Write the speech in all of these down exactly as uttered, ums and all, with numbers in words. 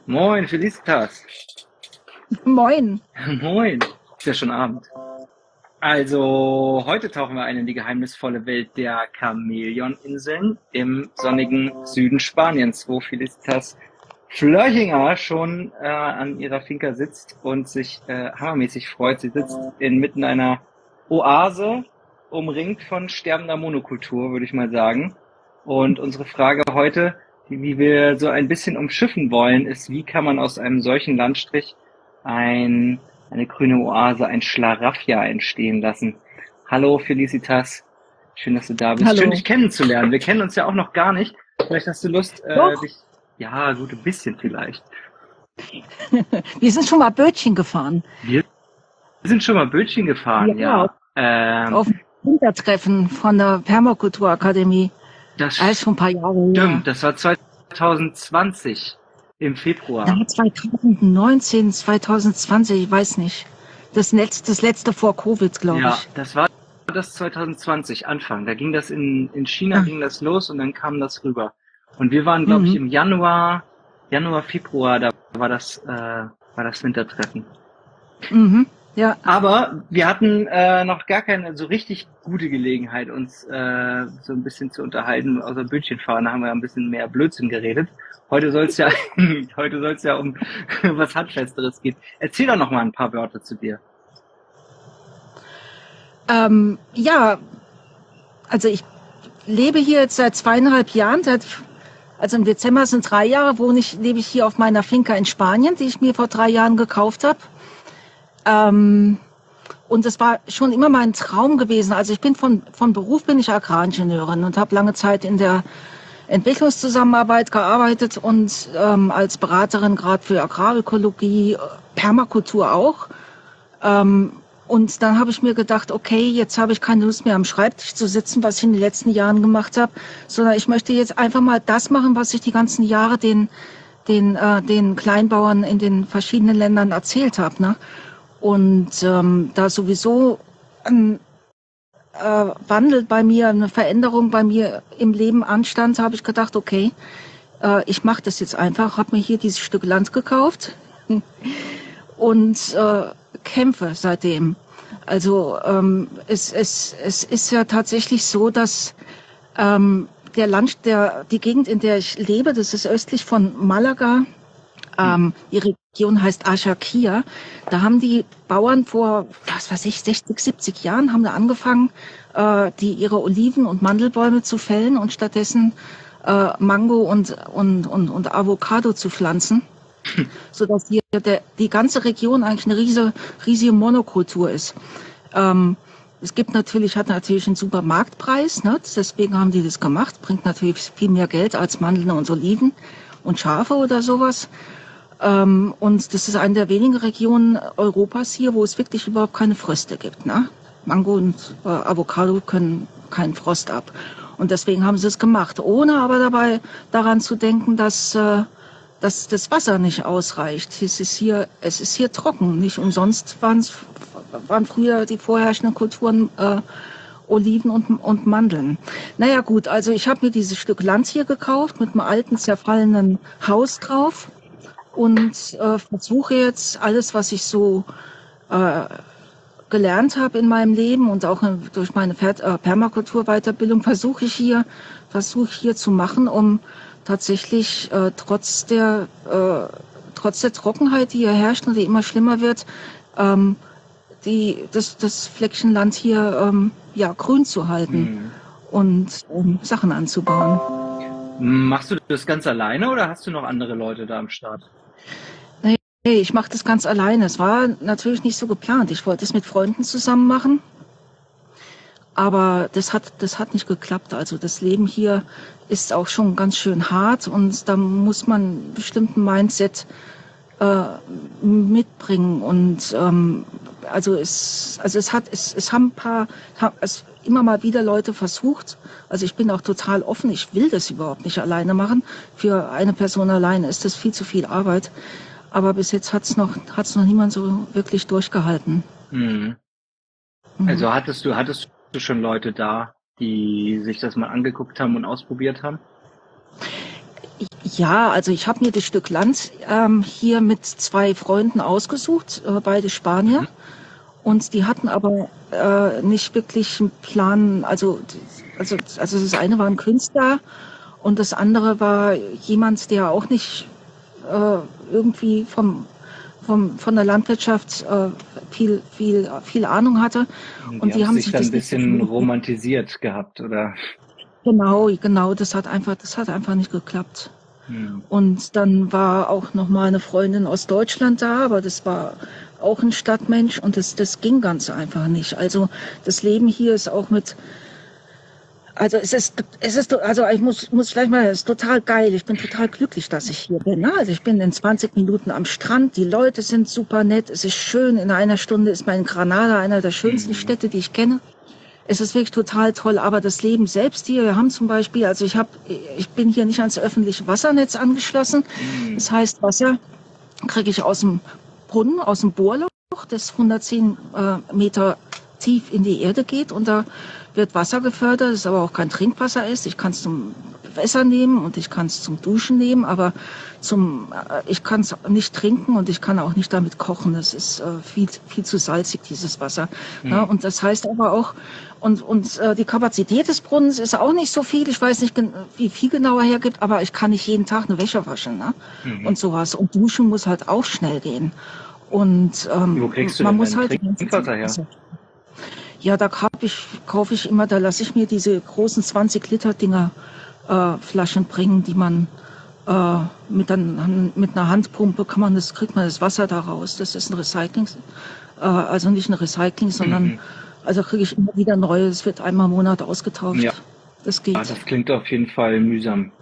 Moin, Felicitas. Moin. Moin. Ist ja schon Abend. Also, heute tauchen wir ein in die geheimnisvolle Welt der Chamäleoninseln im sonnigen Süden Spaniens, wo Felicitas Flörchinger schon äh, an ihrer Finca sitzt und sich äh, hammermäßig freut. Sie sitzt inmitten einer Oase, umringt von sterbender Monokultur, würde ich mal sagen. Und unsere Frage heute, die, die wir so ein bisschen umschiffen wollen, ist, wie kann man aus einem solchen Landstrich ein, eine grüne Oase, ein Schlaraffia entstehen lassen? Hallo Felicitas, schön, dass du da bist. Schön, dich Hallo. kennenzulernen. Wir kennen uns ja auch noch gar nicht. Vielleicht hast du Lust, äh, Doch, dich, ja, gut, ein bisschen vielleicht. wir sind schon mal Bötchen gefahren. Wir sind schon mal Bötchen Ja, gefahren, ja. Ähm, auf dem Wintertreffen von der Permakulturakademie. das Alles schon ein paar Jahre her. stimmt, das war zwanzig zwanzig im Ja, Februar. zwanzig neunzehn, zwanzig zwanzig, ich weiß nicht. Das letzte, das letzte vor Covid, glaube Ja, ich. das war das zwanzig zwanzig, Anfang. Da ging das in, in China Ah, ging das los und dann kam das rüber. Und wir waren, glaube ich, mhm, im Januar, Januar, Februar, da war das, äh, war das Wintertreffen. mhm, ja. Aber wir hatten äh, noch gar keine so richtig gute Gelegenheit, uns äh, so ein bisschen zu unterhalten. Außer Bötchenfahren haben wir ein bisschen mehr Blödsinn geredet. Heute soll es ja, heute soll es ja um was Handfesteres gehen. Erzähl doch noch mal ein paar Wörter zu dir. Ähm, ja, also ich lebe hier jetzt seit zweieinhalb Jahren. Seit, also im Dezember sind drei Jahre, wohne ich, lebe ich hier auf meiner Finca in Spanien, die ich mir vor drei Jahren gekauft habe. Ähm, Und es war schon immer mein Traum gewesen. Also ich bin von, von Beruf bin ich Agraringenieurin und habe lange Zeit in der Entwicklungszusammenarbeit gearbeitet und ähm, als Beraterin gerade für Agrarökologie, Permakultur auch. Ähm, und dann habe ich mir gedacht, okay, jetzt habe ich keine Lust mehr am Schreibtisch zu sitzen, was ich in den letzten Jahren gemacht habe, sondern ich möchte jetzt einfach mal das machen, was ich die ganzen Jahre den, den, äh, den Kleinbauern in den verschiedenen Ländern erzählt habe. Ne? Und ähm, da sowieso ein äh, Wandel bei mir, eine Veränderung bei mir im Leben anstand, habe ich gedacht, okay, äh, ich mache das jetzt einfach, habe mir hier dieses Stück Land gekauft und äh, kämpfe seitdem. Also ähm, es, es, es ist ja tatsächlich so, dass ähm, der Land, der, die Gegend, in der ich lebe, das ist östlich von Malaga. Hm. Ähm, die Region heißt Aschakia. Da haben die Bauern vor, was weiß ich, sechzig, siebzig Jahren haben da angefangen, äh, die ihre Oliven- und Mandelbäume zu fällen und stattdessen äh, Mango und, und, und, und Avocado zu pflanzen, sodass hier der, die ganze Region eigentlich eine riesige, riesige Monokultur ist. Ähm, es gibt natürlich, hat natürlich einen super Marktpreis, ne? Deswegen haben die das gemacht, bringt natürlich viel mehr Geld als Mandeln und Oliven und Schafe oder sowas. Ähm, und das ist eine der wenigen Regionen Europas hier, wo es wirklich überhaupt keine Fröste gibt. Ne? Mango und äh, Avocado können keinen Frost ab. Und deswegen haben sie es gemacht, ohne aber dabei daran zu denken, dass, äh, dass das Wasser nicht ausreicht. Es ist hier, es ist hier trocken. Nicht umsonst waren's, waren früher die vorherrschenden Kulturen äh, Oliven und, und Mandeln. Naja gut, also ich habe mir dieses Stück Land hier gekauft mit einem alten, zerfallenen Haus drauf und äh, versuche jetzt alles, was ich so äh, gelernt habe in meinem Leben und auch in, durch meine Per- äh, Permakulturweiterbildung, versuche ich hier, versuche ich hier zu machen, um tatsächlich äh, trotz der äh, trotz der Trockenheit, die hier herrscht und die immer schlimmer wird, ähm, die, das, das Fleckchen Land hier ähm, ja, grün zu halten Hm. und um Sachen anzubauen. Machst du das ganz alleine oder hast du noch andere Leute da am Start? Nee, ich mache das ganz alleine. Es war natürlich nicht so geplant. Ich wollte es mit Freunden zusammen machen, aber das hat, das hat nicht geklappt. Also das Leben hier ist auch schon ganz schön hart und da muss man einen bestimmten Mindset äh, mitbringen. Und ähm, also es, also es hat, es, es haben ein paar, es immer mal wieder Leute versucht. Also ich bin auch total offen. Ich will das überhaupt nicht alleine machen. Für eine Person alleine ist das viel zu viel Arbeit. Aber bis jetzt hat's noch, hat's noch niemand so wirklich durchgehalten. Hm. Mhm. Also hattest du, hattest du schon Leute da, die sich das mal angeguckt haben und ausprobiert haben? Ja, also ich habe mir das Stück Land ähm, hier mit zwei Freunden ausgesucht, äh, beide Spanier. Mhm. Und die hatten aber äh, nicht wirklich einen Plan. Also, also, also das eine war ein Künstler und das andere war jemand, der auch nicht äh, irgendwie vom, vom, von der Landwirtschaft äh, viel, viel, viel Ahnung hatte. Die Und haben die es haben sich sich dann ein das nicht bisschen so. romantisiert gehabt, oder? Genau, genau, das hat einfach, das hat einfach nicht geklappt. Hm. Und dann war auch noch mal eine Freundin aus Deutschland da, aber das war auch ein Stadtmensch und das, das ging ganz einfach nicht. Also das Leben hier ist auch mit, also es ist, es ist, also ich muss, muss gleich mal, es ist total geil. Ich bin total glücklich, dass ich hier bin. Ne? Also ich bin in zwanzig Minuten am Strand. Die Leute sind super nett. Es ist schön. In einer Stunde ist man in Granada, einer der schönsten Hm. Städte, die ich kenne. Es ist wirklich total toll, aber das Leben selbst hier, wir haben zum Beispiel, also ich habe, ich bin hier nicht ans öffentliche Wassernetz angeschlossen. Hm. Das heißt, Wasser kriege ich aus dem Brunnen, aus dem Bohrloch, das hundertzehn äh, Meter tief in die Erde geht und da wird Wasser gefördert, das aber auch kein Trinkwasser ist. Ich kann es zum Wässer nehmen und ich kann es zum Duschen nehmen, aber zum, äh, ich kann es nicht trinken und ich kann auch nicht damit kochen. Das ist äh, viel, viel zu salzig, dieses Wasser. Hm. Ja, und das heißt aber auch, und, und äh, die Kapazität des Brunnens ist auch nicht so viel. Ich weiß nicht, wie viel genauer hergibt, aber ich kann nicht jeden Tag eine Wäsche waschen, ne? Mhm. Und sowas. Und duschen muss halt auch schnell gehen. Und ähm, Wo kriegst du man denn muss dein halt die ganze Trinkwasser Zeit her? Wasser. Ja, da kauf ich, kaufe ich immer, da lasse ich mir diese großen zwanzig Liter Dinger äh, Flaschen bringen, die man äh, mit, dann, mit einer Handpumpe kann man das, kriegt man das Wasser da raus. Das ist ein Recycling, äh, also nicht ein Recycling, sondern Mhm. also kriege ich immer wieder neue. Es wird einmal im Monat ausgetauscht. Ja. Das Ah, geht. das klingt auf jeden Fall mühsam.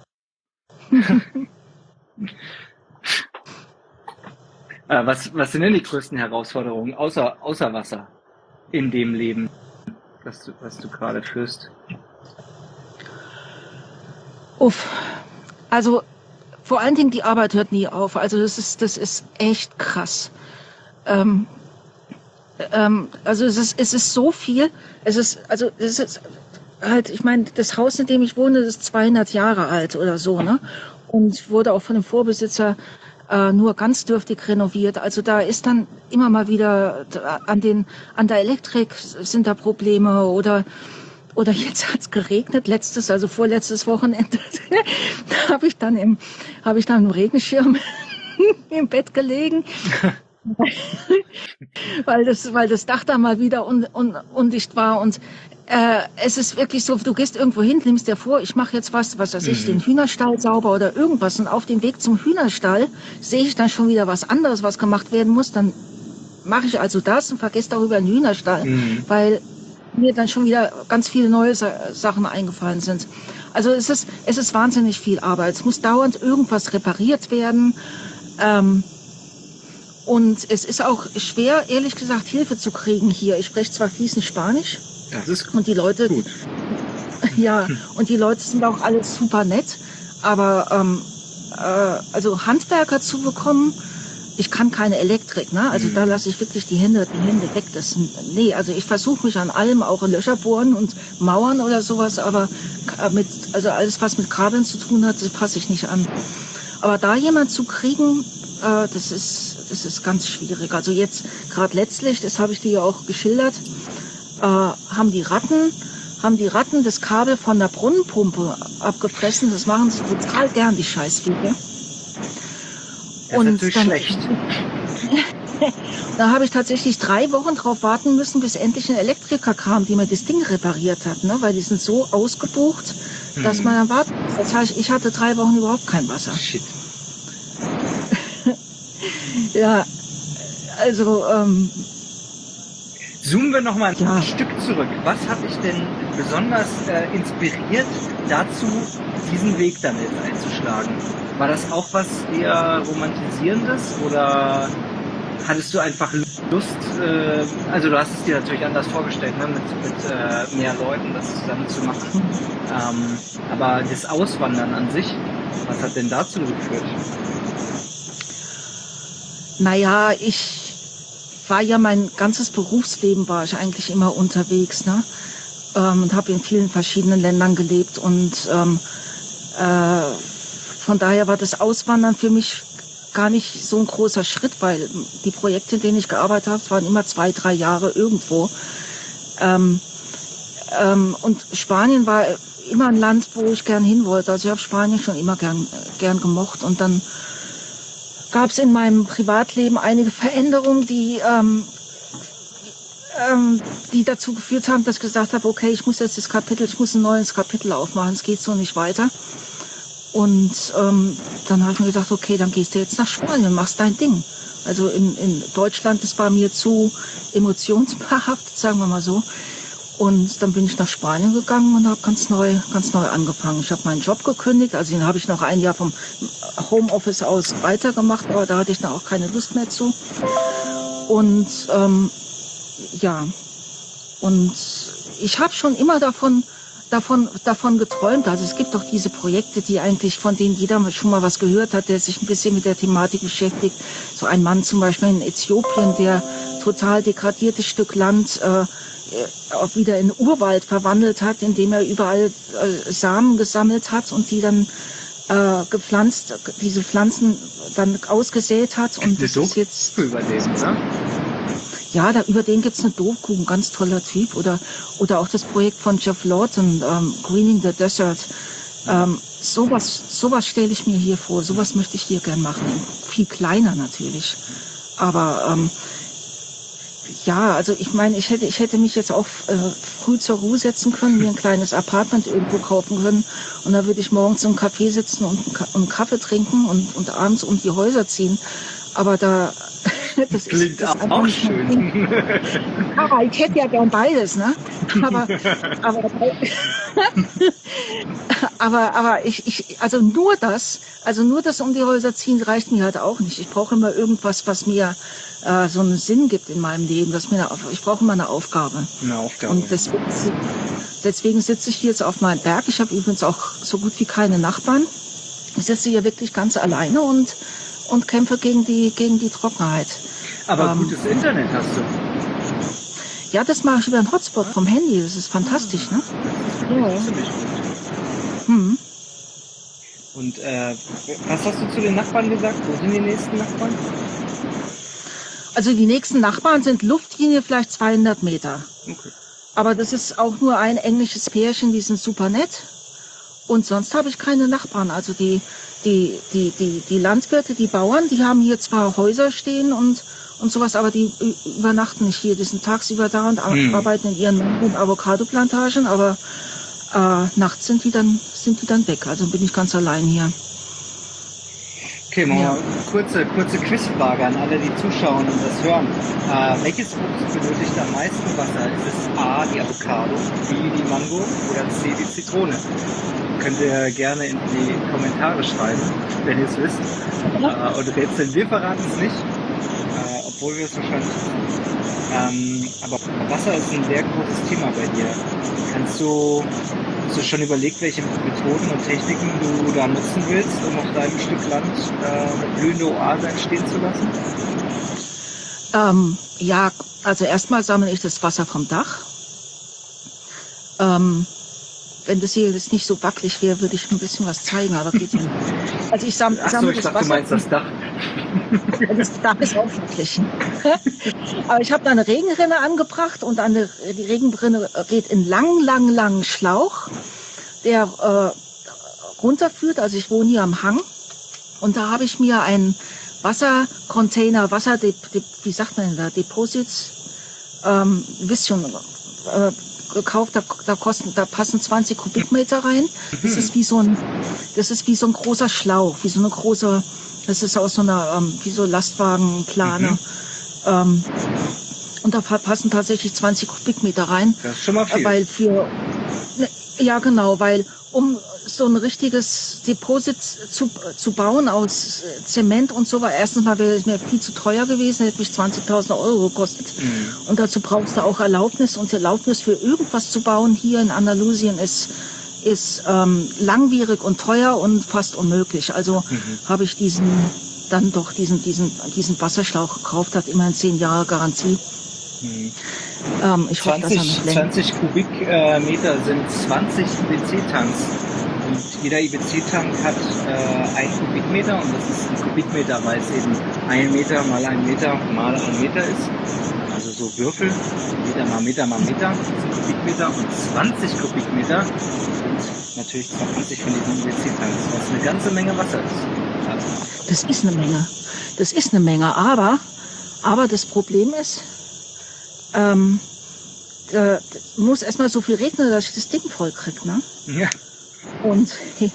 Äh, was, was sind denn die größten Herausforderungen außer, außer Wasser in dem Leben, was du, was du gerade führst? Uff. Also vor allen Dingen die Arbeit hört nie auf. Also das ist, das ist echt krass. Ähm, ähm, also es ist, es ist so viel. Es ist, also es ist halt, ich meine, das Haus, in dem ich wohne, ist zweihundert Jahre alt oder so, ne? Und wurde auch von dem Vorbesitzer äh, nur ganz dürftig renoviert. Also da ist dann immer mal wieder an den, an der Elektrik sind da Probleme oder oder jetzt hat's geregnet, letztes, also vorletztes Wochenende, da habe ich dann im, habe ich dann im Regenschirm im Bett gelegen, weil das, weil das Dach da mal wieder un, un, undicht war und äh, es ist wirklich so, du gehst irgendwo hin, nimmst dir vor, ich mache jetzt was, was weiß ich, den Mhm. Hühnerstall sauber oder irgendwas und auf dem Weg zum Hühnerstall sehe ich dann schon wieder was anderes, was gemacht werden muss, dann mache ich also das und vergesse darüber den Hühnerstall, Mhm. weil mir dann schon wieder ganz viele neue Sa- Sachen eingefallen sind. Also es ist, es ist wahnsinnig viel Arbeit. Es muss dauernd irgendwas repariert werden. Ähm, und es ist auch schwer, ehrlich gesagt, Hilfe zu kriegen hier. Ich spreche zwar fließend Spanisch Das ist und die Leute, gut. ja, und die Leute sind auch alle super nett, aber ähm, äh, also Handwerker zu bekommen, ich kann keine Elektrik, ne? Also da Mhm. lasse ich wirklich die Hände, die Hände weg. Das, nee, also ich versuche mich an allem, auch in Löcher bohren und Mauern oder sowas, aber mit, also alles, was mit Kabeln zu tun hat, das passe ich nicht an. Aber da jemand zu kriegen, äh, das ist, das ist ganz schwierig. Also jetzt, gerade letztlich, das habe ich dir ja auch geschildert, äh, haben die Ratten, haben die Ratten das Kabel von der Brunnenpumpe abgefressen. Das machen sie total gern, die Scheißviecher. Das ist natürlich dann, schlecht. Da habe ich tatsächlich drei Wochen drauf warten müssen, bis endlich ein Elektriker kam, die mir das Ding repariert hat, ne? Weil die sind so ausgebucht, dass man Mhm. dann warten muss. Das heißt, ich hatte drei Wochen überhaupt kein Wasser. Shit. Ja, also ähm, Zoomen wir nochmal ein ja, Stück zurück. Was hat dich denn besonders äh, inspiriert dazu, diesen Weg dann jetzt einzuschlagen? War das auch was eher Romantisierendes oder hattest du einfach Lust, äh, also du hast es dir natürlich anders vorgestellt, ne, mit, mit äh, mehr Leuten das zusammen zu machen, ähm, aber das Auswandern an sich, was hat denn dazu geführt? naja, ich war ja mein ganzes Berufsleben war ich eigentlich immer unterwegs, ne? Ähm, und habe in vielen verschiedenen Ländern gelebt und ähm, äh, von daher war das Auswandern für mich gar nicht so ein großer Schritt, weil die Projekte, in denen ich gearbeitet habe, waren immer zwei, drei Jahre irgendwo. Ähm, ähm, und Spanien war immer ein Land, wo ich gern hin wollte. Also ich habe Spanien schon immer gern, gern gemocht. Und dann gab es in meinem Privatleben einige Veränderungen, die, ähm, ähm, die dazu geführt haben, dass ich gesagt habe, okay, ich muss jetzt das Kapitel, ich muss ein neues Kapitel aufmachen, es geht so nicht weiter. Und ähm, dann habe ich mir gedacht, okay, dann gehst du jetzt nach Spanien, machst dein Ding. Also in, in Deutschland, das war mir zu emotionsbehaftet, sagen wir mal so. Und dann bin ich nach Spanien gegangen und habe ganz neu, ganz neu angefangen. Ich habe meinen Job gekündigt, also den habe ich noch ein Jahr vom Homeoffice aus weitergemacht, aber da hatte ich dann auch keine Lust mehr zu. Und ähm, ja, und ich habe schon immer davon davon, davon geträumt. Also es gibt doch diese Projekte, die eigentlich, von denen jeder schon mal was gehört hat, der sich ein bisschen mit der Thematik beschäftigt. So ein Mann zum Beispiel in Äthiopien, der total degradiertes Stück Land äh, auch wieder in Urwald verwandelt hat, indem er überall äh, Samen gesammelt hat und die dann äh, gepflanzt, diese Pflanzen dann ausgesät hat. Und das ist jetzt über den, oder? Ja, da, über den gibt's eine Doku, ein ganz toller Typ. Oder, oder auch das Projekt von Jeff Lawton, ähm, Greening the Desert. Ähm, sowas sowas stelle ich mir hier vor, sowas möchte ich hier gern machen. Viel kleiner natürlich. Aber ähm, ja, also ich meine, ich hätte, ich hätte mich jetzt auch äh, früh zur Ruhe setzen können, mir ein kleines Apartment irgendwo kaufen können. Und da würde ich morgens im Café sitzen und, und einen Kaffee trinken und, und abends um die Häuser ziehen. Aber da... Das klingt ist, das auch schön. Aber ich hätte ja gern beides, ne? Aber, aber, aber, aber ich, ich, also nur das, also nur das um die Häuser ziehen reicht mir halt auch nicht. Ich brauche immer irgendwas, was mir äh, so einen Sinn gibt in meinem Leben. Was mir eine, ich brauche immer eine Aufgabe. Eine Aufgabe. Und deswegen, deswegen sitze ich hier jetzt auf meinem Berg. Ich habe übrigens auch so gut wie keine Nachbarn. Ich sitze hier wirklich ganz alleine und und kämpfe gegen die, gegen die Trockenheit. Aber ähm, gutes Internet hast du. Ja, das mache ich über einen Hotspot vom Handy. Das ist fantastisch, ne? Ja. Hm. Und äh, was hast du zu den Nachbarn gesagt? Wo sind die nächsten Nachbarn? Also die nächsten Nachbarn sind Luftlinie vielleicht zweihundert Meter. Okay. Aber das ist auch nur ein englisches Pärchen, die sind super nett. Und sonst habe ich keine Nachbarn. Also die Die, die, die, die Landwirte, die Bauern, die haben hier zwar Häuser stehen und, und sowas, aber die übernachten nicht hier. Die sind tagsüber da und hm. arbeiten in ihren Avocado-Plantagen, aber äh, nachts sind die, dann, sind die dann weg. Also bin ich ganz allein hier. Okay, mal ja. kurze, kurze Quizfrage an alle, die zuschauen und das hören. Äh, welches Obst benötigt am meisten Wasser? Ist es A, die Avocado, B, die Mango oder C, die Zitrone? Könnt ihr gerne in die Kommentare schreiben, wenn ihr es wisst. Äh, und rätseln, wir verraten es nicht, äh, obwohl wir es wahrscheinlich wissen. Ähm, aber Wasser ist ein sehr großes Thema bei dir. Kannst du, hast du schon überlegt, welche Methoden und Techniken du da nutzen willst, um auf deinem Stück Land äh, eine blühende Oase entstehen zu lassen? Ähm, ja, also erstmal sammle ich das Wasser vom Dach. Ähm, Wenn das hier jetzt nicht so wackelig wäre, würde ich ein bisschen was zeigen, aber geht ja nicht. Also ich sammle, Ach so, sammle ich das dachte, Wasser. du meinst das Dach. Das Dach ist auch wackelig. Aber ich habe da eine Regenrinne angebracht und eine, die Regenrinne geht in langen, langen, langen Schlauch, der äh, runterführt. Also ich wohne hier am Hang und da habe ich mir einen Wassercontainer, Wasser, wie sagt man denn da, Deposits, ähm, wisst schon, äh, gekauft, da, da kosten, da passen zwanzig Kubikmeter rein. Das ist wie so ein, das ist wie so ein großer Schlauch, wie so eine große, das ist aus so einer, ähm, wie so Lastwagenplane. Mhm. Ähm, und da passen tatsächlich zwanzig Kubikmeter rein. Das ist schon mal viel. Weil für, ja genau, weil um so ein richtiges Deposit zu, zu bauen aus Zement und so war erstens mal wäre es mir viel zu teuer gewesen, hätte mich zwanzigtausend Euro gekostet. Mhm. Und dazu brauchst du auch Erlaubnis und Erlaubnis für irgendwas zu bauen hier in Andalusien ist, ist ähm, langwierig und teuer und fast unmöglich. Also mhm. habe ich diesen, dann doch diesen, diesen, diesen Wasserschlauch gekauft, hat immerhin zehn Jahre Garantie. Mhm. Ähm, ich hoffe, dass er noch länger. zwanzig Kubikmeter sind zwanzig I B C-Tanks. Und jeder I B C-Tank hat äh, einen Kubikmeter und das ist ein Kubikmeter, weil es eben ein Meter mal ein Meter mal ein Meter ist. Also so Würfel, Meter mal Meter mal Meter, sind Kubikmeter und zwanzig Kubikmeter sind natürlich zwanzig von diesen I B C-Tanks, was eine ganze Menge Wasser ist. Also, Das ist eine Menge. Das ist eine Menge. Aber, aber das Problem ist, ähm, da muss erstmal so viel regnen, dass ich das Ding voll kriege, ne? ja. Und,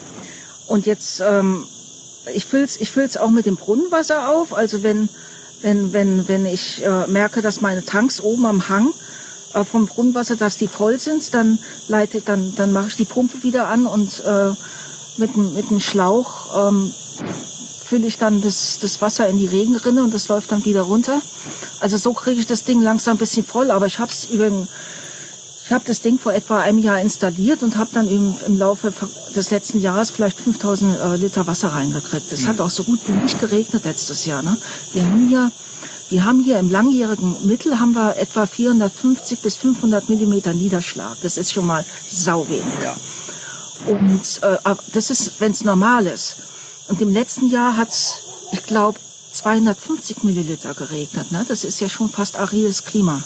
und jetzt, ähm, ich füll's, ich füll's auch mit dem Brunnenwasser auf. Also wenn, wenn, wenn, wenn ich äh, merke, dass meine Tanks oben am Hang äh, vom Brunnenwasser, dass die voll sind, dann leite, dann, dann mache ich die Pumpe wieder an und äh, mit, mit einem Schlauch ähm, fülle ich dann das, das Wasser in die Regenrinne und das läuft dann wieder runter. Also so kriege ich das Ding langsam ein bisschen voll, aber ich habe es über Ich habe das Ding vor etwa einem Jahr installiert und habe dann im, im Laufe des letzten Jahres vielleicht fünftausend äh, Liter Wasser reingekriegt. Es mhm. hat auch so gut wie nicht geregnet letztes Jahr. Ne? Wir haben hier, wir haben hier im langjährigen Mittel haben wir etwa vierhundertfünfzig bis fünfhundert Millimeter Niederschlag. Das ist schon mal sau wenig. Ja. Und äh, das ist, wenn es normal ist. Und im letzten Jahr hat es, ich glaube, zweihundertfünfzig Milliliter geregnet. Ne? Das ist ja schon fast arides Klima.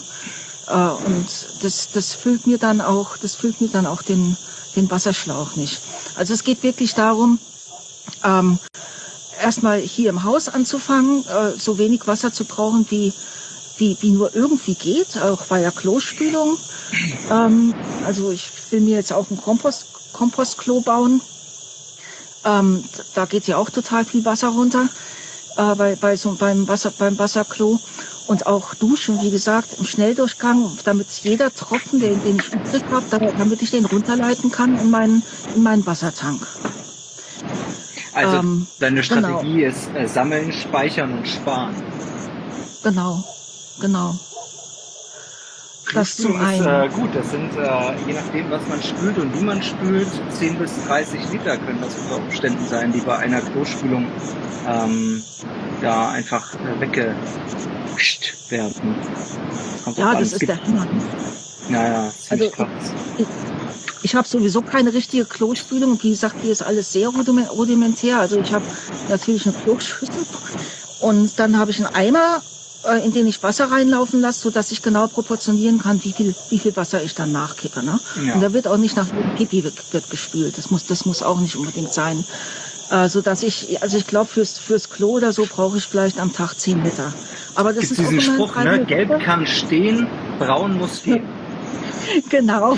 Und das, das füllt mir dann auch, das füllt mir dann auch den, den Wasserschlauch nicht. Also es geht wirklich darum, ähm, erstmal hier im Haus anzufangen, äh, so wenig Wasser zu brauchen, wie, wie, wie nur irgendwie geht, auch bei der Klospülung. Ähm, also ich will mir jetzt auch ein Kompost, Kompostklo bauen. Ähm, da geht ja auch total viel Wasser runter, äh, bei, bei so, beim Wasser, beim Wasserklo. Und auch duschen, wie gesagt, im Schnelldurchgang, damit jeder Tropfen, den, den ich übrig habe, damit ich den runterleiten kann in meinen, in meinen Wassertank. Also ähm, deine Strategie genau. ist äh, sammeln, speichern und sparen. Genau, genau. Das zum ist einen. Äh, gut, das sind, äh, je nachdem, was man spült und wie man spült, zehn bis dreißig Liter können das unter Umständen sein, die bei einer Klospülung ähm, da einfach äh, wegge werden. Das ja, das ist der Hammer. Naja, ziemlich also, krass. Ich, ich habe sowieso keine richtige Klospülung. Wie gesagt, hier ist alles sehr rudimentär. Also ich habe natürlich eine Kloschüssel und dann habe ich einen Eimer, äh, in den ich Wasser reinlaufen lasse, sodass ich genau proportionieren kann, wie viel, wie viel Wasser ich dann nachkippe. Ne? Ja. Und da wird auch nicht nach jedem Pipi wird gespült. Das muss, das muss auch nicht unbedingt sein. Äh, so dass ich, also ich glaube, fürs, fürs Klo oder so brauche ich vielleicht am Tag zehn Liter. Aber das Gibt's ist diesen Spruch, ne? Gelb kann stehen, braun muss gehen. Genau.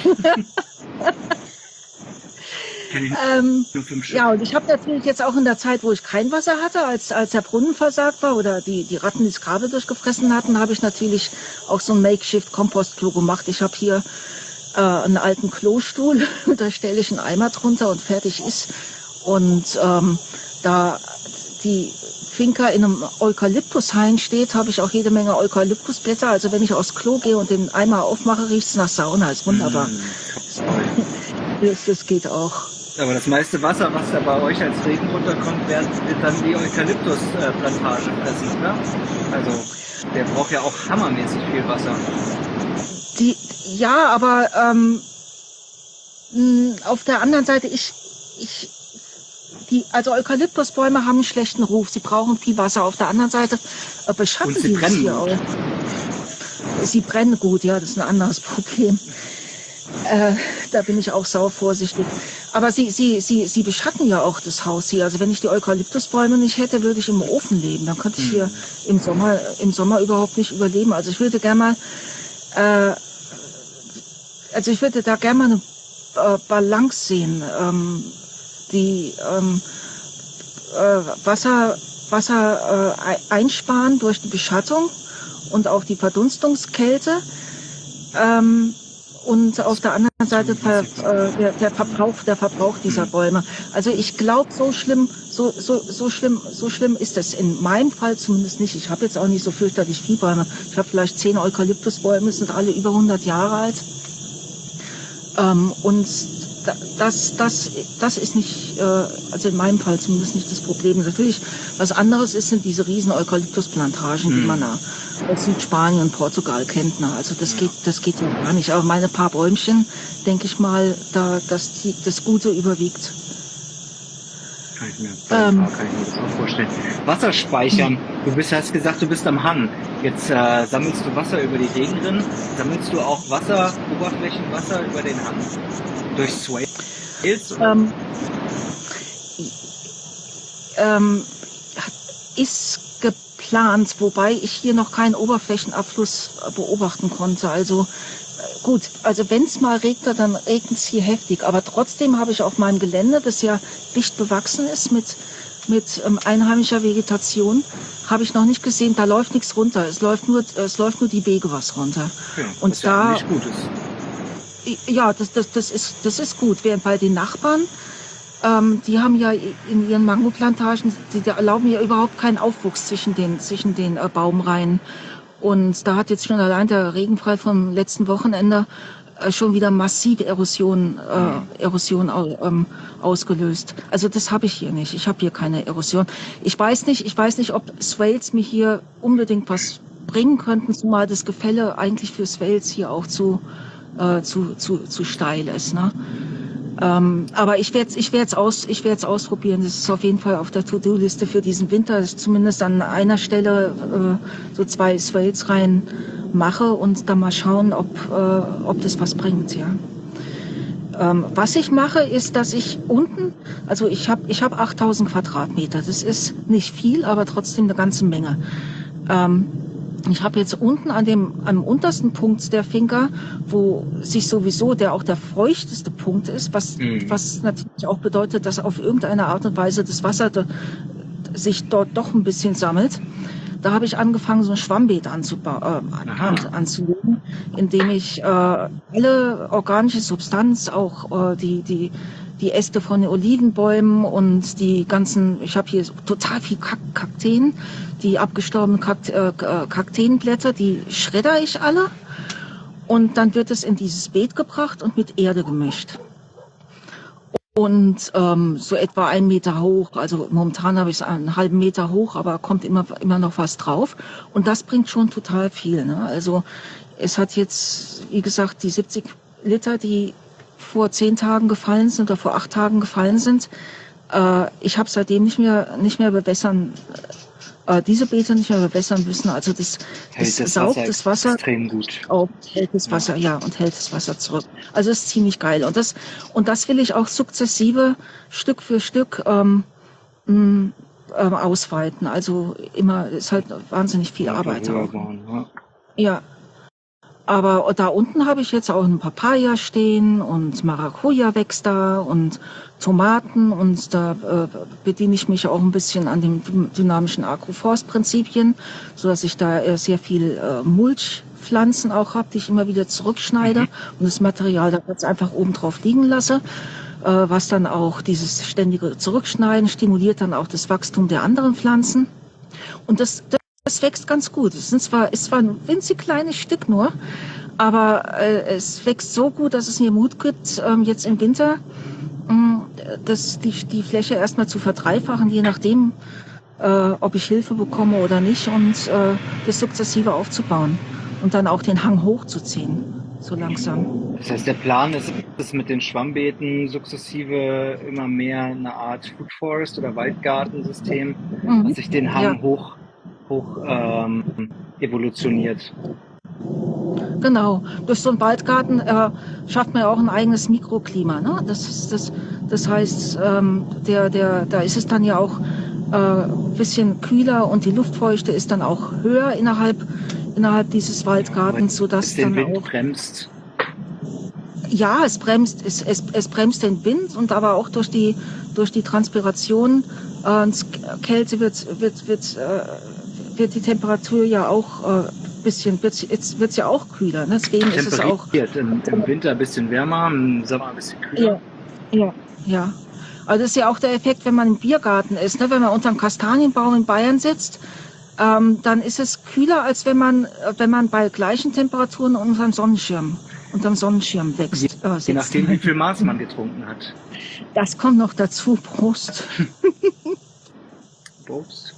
ähm, ja, und ich habe natürlich jetzt auch in der Zeit, wo ich kein Wasser hatte, als, als der Brunnen versagt war oder die, die Ratten das Kabel durchgefressen hatten, habe ich natürlich auch so ein Makeshift-Kompostklo gemacht. Ich habe hier äh, einen alten Klostuhl, da stelle ich einen Eimer drunter und fertig ist. Und ähm, da die Finca in einem Eukalyptushain steht, habe ich auch jede Menge Eukalyptusblätter. Also wenn ich aufs Klo gehe und den Eimer aufmache, riecht es nach Sauna. Ist wunderbar. Mm, das, das geht auch. Aber das meiste Wasser, was da bei euch als Regen runterkommt, wird dann die Eukalyptusplantage fressen, oder? Also der braucht ja auch hammermäßig viel Wasser. Die, ja, aber ähm, auf der anderen Seite, ich, ich Die, also Eukalyptusbäume haben einen schlechten Ruf. Sie brauchen viel Wasser. Auf der anderen Seite äh, beschatten sie die es hier auch. Sie brennen gut, ja, das ist ein anderes Problem. Äh, da bin ich auch sau vorsichtig. Aber sie, sie, sie, sie beschatten ja auch das Haus hier. Also wenn ich die Eukalyptusbäume nicht hätte, würde ich im Ofen leben. Dann könnte ich hier im Sommer, im Sommer überhaupt nicht überleben. Also ich würde gerne mal, äh, also ich würde da gerne mal eine äh, Balance sehen. Ähm, die ähm, äh, Wasser, Wasser äh, einsparen durch die Beschattung und auch die Verdunstungskälte. Ähm, und auf der anderen Seite ver, äh, der, der Verbrauch, der Verbrauch dieser Bäume. Also ich glaube, so schlimm, so, so, so schlimm, so schlimm ist es in meinem Fall zumindest nicht. Ich habe jetzt auch nicht so fürchterlich viel Bäume. Ich habe vielleicht zehn Eukalyptusbäume, sind alle über hundert Jahre alt. Ähm, und Das, das, das ist nicht, äh, also in meinem Fall zumindest nicht das Problem. Natürlich, was anderes ist, sind diese riesen Eukalyptusplantagen, hm. die man da aus Südspanien und Portugal kennt. Ne? Also das ja. geht, das geht ja gar nicht. Aber meine paar Bäumchen, denke ich mal, da, dass die, das Gute überwiegt. Kann ich mir, bei dem Ähm, Park kann ich mir das auch vorstellen. Wasser speichern. Du bist, hast gesagt, du bist am Hang. Jetzt äh, sammelst du Wasser über die Regenrinnen. Sammelst du auch Wasser, Oberflächenwasser über den Hang? Durch Swales oder? ähm, ähm, ist geplant, wobei ich hier noch keinen Oberflächenabfluss äh, beobachten konnte. Also äh, gut, also wenn es mal regnet, dann regnet es hier heftig. Aber trotzdem habe ich auf meinem Gelände, das ja dicht bewachsen ist mit, mit ähm, einheimischer Vegetation, habe ich noch nicht gesehen, da läuft nichts runter. Es läuft nur, es läuft nur die Wege was runter. Okay, was Und ja da, eigentlich gut ist. ja, das, das, das, ist, das ist gut. Während bei den Nachbarn, ähm, die haben ja in ihren Mangoplantagen, die, die erlauben ja überhaupt keinen Aufwuchs zwischen den, zwischen den äh, Baumreihen. Und da hat jetzt schon allein der Regenfall vom letzten Wochenende äh, schon wieder massive Erosion, Mhm. äh, Erosion au, ähm, ausgelöst. Also das habe ich hier nicht. Ich habe hier keine Erosion. Ich weiß nicht, ich weiß nicht, ob Swales mir hier unbedingt was bringen könnten, zumal das Gefälle eigentlich für Swales hier auch zu, äh, zu, zu, zu steil ist. Ne? Ähm, aber ich werde es ich werd's aus, ich werd's ausprobieren. Das ist auf jeden Fall auf der To-Do-Liste für diesen Winter, dass ich zumindest an einer Stelle äh, so zwei Swales rein mache und dann mal schauen, ob, äh, ob das was bringt. Ja. Ähm, was ich mache, ist, dass ich unten, also ich habe ich hab achttausend Quadratmeter. Das ist nicht viel, aber trotzdem eine ganze Menge. Ähm, Ich habe jetzt unten an dem, am untersten Punkt der Finca, wo sich sowieso der auch der feuchteste Punkt ist, was, Mhm. was natürlich auch bedeutet, dass auf irgendeine Art und Weise das Wasser da, sich dort doch ein bisschen sammelt. Da habe ich angefangen, so ein Schwammbeet anzuba- äh, an, Aha. anzulegen, indem ich äh, alle organische Substanz, auch äh, die, die, die Äste von den Olivenbäumen und die ganzen, ich habe hier total viel Kak Kakteen, die abgestorbenen Kakt äh, Kakteenblätter, die schredder ich alle und dann wird es in dieses Beet gebracht und mit Erde gemischt. Und ähm, so etwa einen Meter hoch, also momentan habe ich es einen halben Meter hoch, aber kommt immer, immer noch was drauf. Und das bringt schon total viel. Ne? Also es hat jetzt, wie gesagt, die siebzig Liter, die vor zehn Tagen gefallen sind oder vor acht Tagen gefallen sind, äh, ich habe seitdem nicht mehr, nicht mehr bewässern, äh, diese Beete nicht mehr bewässern müssen. Also das, Hält das das Wasser saugt das Wasser extrem gut. auf, hält das Ja. Wasser, ja, und hält das Wasser zurück. Also ist ziemlich geil. Und das, und das will ich auch sukzessive, Stück für Stück, ähm, mh, ähm, ausweiten. Also immer, ist halt wahnsinnig viel Weiter Arbeit höher auch. bauen. Ja. Ja, aber da unten habe ich jetzt auch ein Papaya stehen und Maracuja wächst da und Tomaten und da äh, bediene ich mich auch ein bisschen an den dynamischen Agroforstprinzipien, so dass ich da äh, sehr viel äh, Mulchpflanzen auch habe, die ich immer wieder zurückschneide Mhm. und das Material da jetzt einfach oben drauf liegen lasse, äh, was dann auch dieses ständige Zurückschneiden stimuliert dann auch das Wachstum der anderen Pflanzen. Und das, das wächst ganz gut. Es sind zwar, ist zwar ein winzig kleines Stück nur, aber äh, es wächst so gut, dass es mir Mut gibt, ähm, jetzt im Winter mh, das, die, die Fläche erstmal zu verdreifachen, je nachdem, äh, ob ich Hilfe bekomme oder nicht, und äh, das sukzessive aufzubauen und dann auch den Hang hochzuziehen, so langsam. Das heißt, der Plan ist es mit den Schwammbeeten sukzessive immer mehr eine Art Food Forest oder Waldgartensystem, was Mhm. sich den Ja, Hang hoch, hoch ähm, evolutioniert. genau. Durch so einen Waldgarten äh, schafft man ja auch ein eigenes Mikroklima. Ne? Das, ist das, das heißt, ähm, der, der, da ist es dann ja auch äh, ein bisschen kühler und die Luftfeuchte ist dann auch höher innerhalb, innerhalb dieses Weil Waldgartens, es sodass den dann Wind auch, bremst. ja, es bremst, es, es, es bremst den Wind und aber auch durch die, durch die Transpiration äh, Kälte wird, wird, wird, äh, wird die Temperatur ja auch äh, bisschen, wird jetzt wird's ja auch kühler. Ne? Deswegen ist es auch, Temperiert. Im, Im Winter ein bisschen wärmer, im Sommer ein bisschen kühler. ja, ja, ja. Also das ist ja auch der Effekt, wenn man im Biergarten ist. Ne? Wenn man unter einem Kastanienbaum in Bayern sitzt, ähm, dann ist es kühler, als wenn man, äh, wenn man bei gleichen Temperaturen unter einem Sonnenschirm, unterm Sonnenschirm Je, wächst, äh, je sitzt. nachdem, wie viel Maß man getrunken hat. Das kommt noch dazu, Prost. Prost.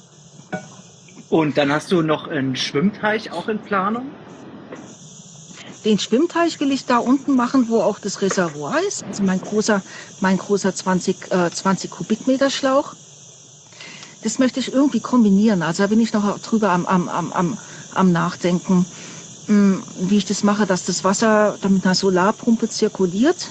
Und dann hast du noch einen Schwimmteich auch in Planung? den Schwimmteich will ich da unten machen, wo auch das Reservoir ist. Also mein großer, mein großer zwanzig, äh, zwanzig Kubikmeter Schlauch. Das möchte ich irgendwie kombinieren. Also da bin ich noch drüber am, am, am, am, am Nachdenken, mh, wie ich das mache, dass das Wasser dann mit einer Solarpumpe zirkuliert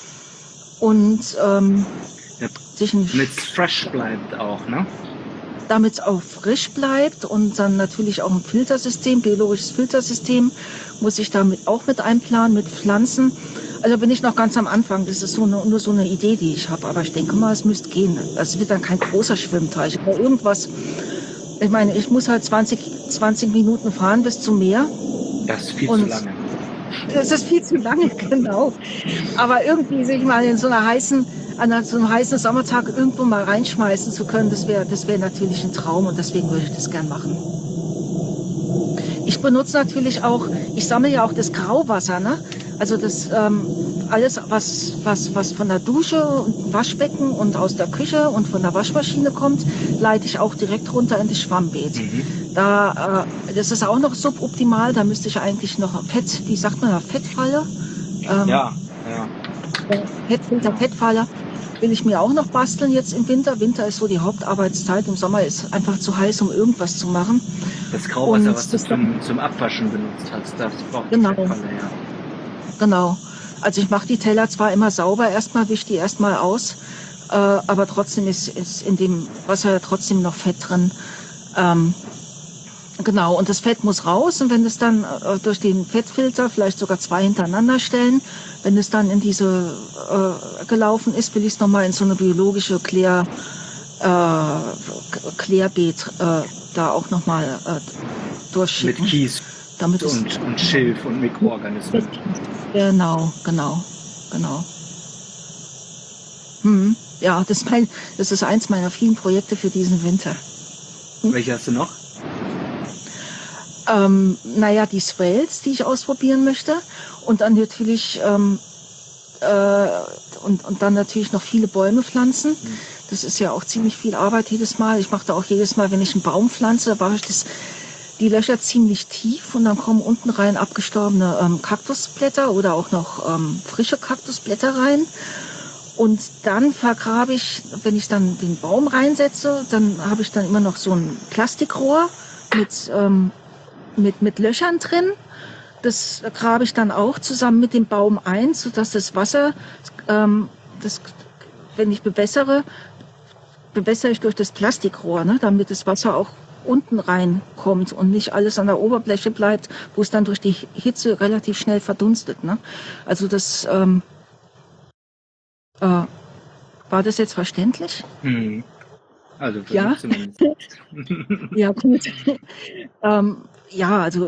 und ähm, Ja, sich ein damit es fresh bleibt auch, ne? damit es auch frisch bleibt und dann natürlich auch ein Filtersystem, biologisches Filtersystem muss ich damit auch mit einplanen, mit Pflanzen. Also bin ich noch ganz am Anfang. Das ist so eine, nur so eine Idee, die ich habe. Aber ich denke mal, es müsste gehen. Es wird dann kein großer Schwimmteich oder irgendwas. Ich meine, ich muss halt zwanzig, zwanzig Minuten fahren bis zum Meer. Das ist viel Und zu lange. Das ist viel zu lange, genau. Aber irgendwie sich mal in so einer heißen, an so einem heißen Sommertag irgendwo mal reinschmeißen zu können, das wäre das wäre natürlich ein Traum und deswegen würde ich das gern machen. Ich benutze natürlich auch, ich sammle ja auch das Grauwasser, ne? Also das ähm, alles, was, was, was von der Dusche und Waschbecken und aus der Küche und von der Waschmaschine kommt, leite ich auch direkt runter in das Schwammbeet. Mhm. Da, äh, das ist auch noch suboptimal, da müsste ich eigentlich noch Fett, wie sagt man da, Fettfalle? Ähm, ja, ja. Fettfilter, ja. Fettfalle will ich mir auch noch basteln jetzt im Winter. Winter ist so die Hauptarbeitszeit, im Sommer ist einfach zu heiß, um irgendwas zu machen. Das Grauwasser, und was du zum, zum Abwaschen benutzt hast, das braucht genau. die Fettfalle, ja. Genau. Also ich mache die Teller zwar immer sauber, erstmal wische die erstmal aus, äh, aber trotzdem ist, ist in dem Wasser ja trotzdem noch Fett drin. Ähm, genau, und das Fett muss raus und wenn es dann äh, durch den Fettfilter, vielleicht sogar zwei hintereinander stellen, wenn es dann in diese äh, gelaufen ist, will ich es nochmal in so eine biologische Klär, äh, Klärbeet äh, da auch nochmal äh, durchschicken. Mit Kies damit und, es, und Schilf und Mikroorganismen. Genau, genau, genau. Hm, ja, das ist, mein, das ist eins meiner vielen Projekte für diesen Winter. Hm? Welche hast du noch? Ähm, naja, die Swales, die ich ausprobieren möchte. Und dann natürlich, ähm, äh, und, und dann natürlich noch viele Bäume pflanzen. Hm. Das ist ja auch ziemlich viel Arbeit jedes Mal. Ich mache da auch jedes Mal, wenn ich einen Baum pflanze, da mache ich das, die Löcher ziemlich tief und dann kommen unten rein abgestorbene ähm, Kaktusblätter oder auch noch ähm, frische Kaktusblätter rein. Und dann vergrabe ich, wenn ich dann den Baum reinsetze, dann habe ich dann immer noch so ein Plastikrohr mit, ähm, mit, mit Löchern drin. Das grabe ich dann auch zusammen mit dem Baum ein, sodass das Wasser, ähm, das, wenn ich bewässere, bewässere ich durch das Plastikrohr, ne, damit das Wasser auch unten reinkommt und nicht alles an der Oberfläche bleibt, wo es dann durch die Hitze relativ schnell verdunstet. Ne? Also das ähm, äh, war das jetzt verständlich? Hm. Also für ja. mich zumindest. Ja, gut. ähm, ja, also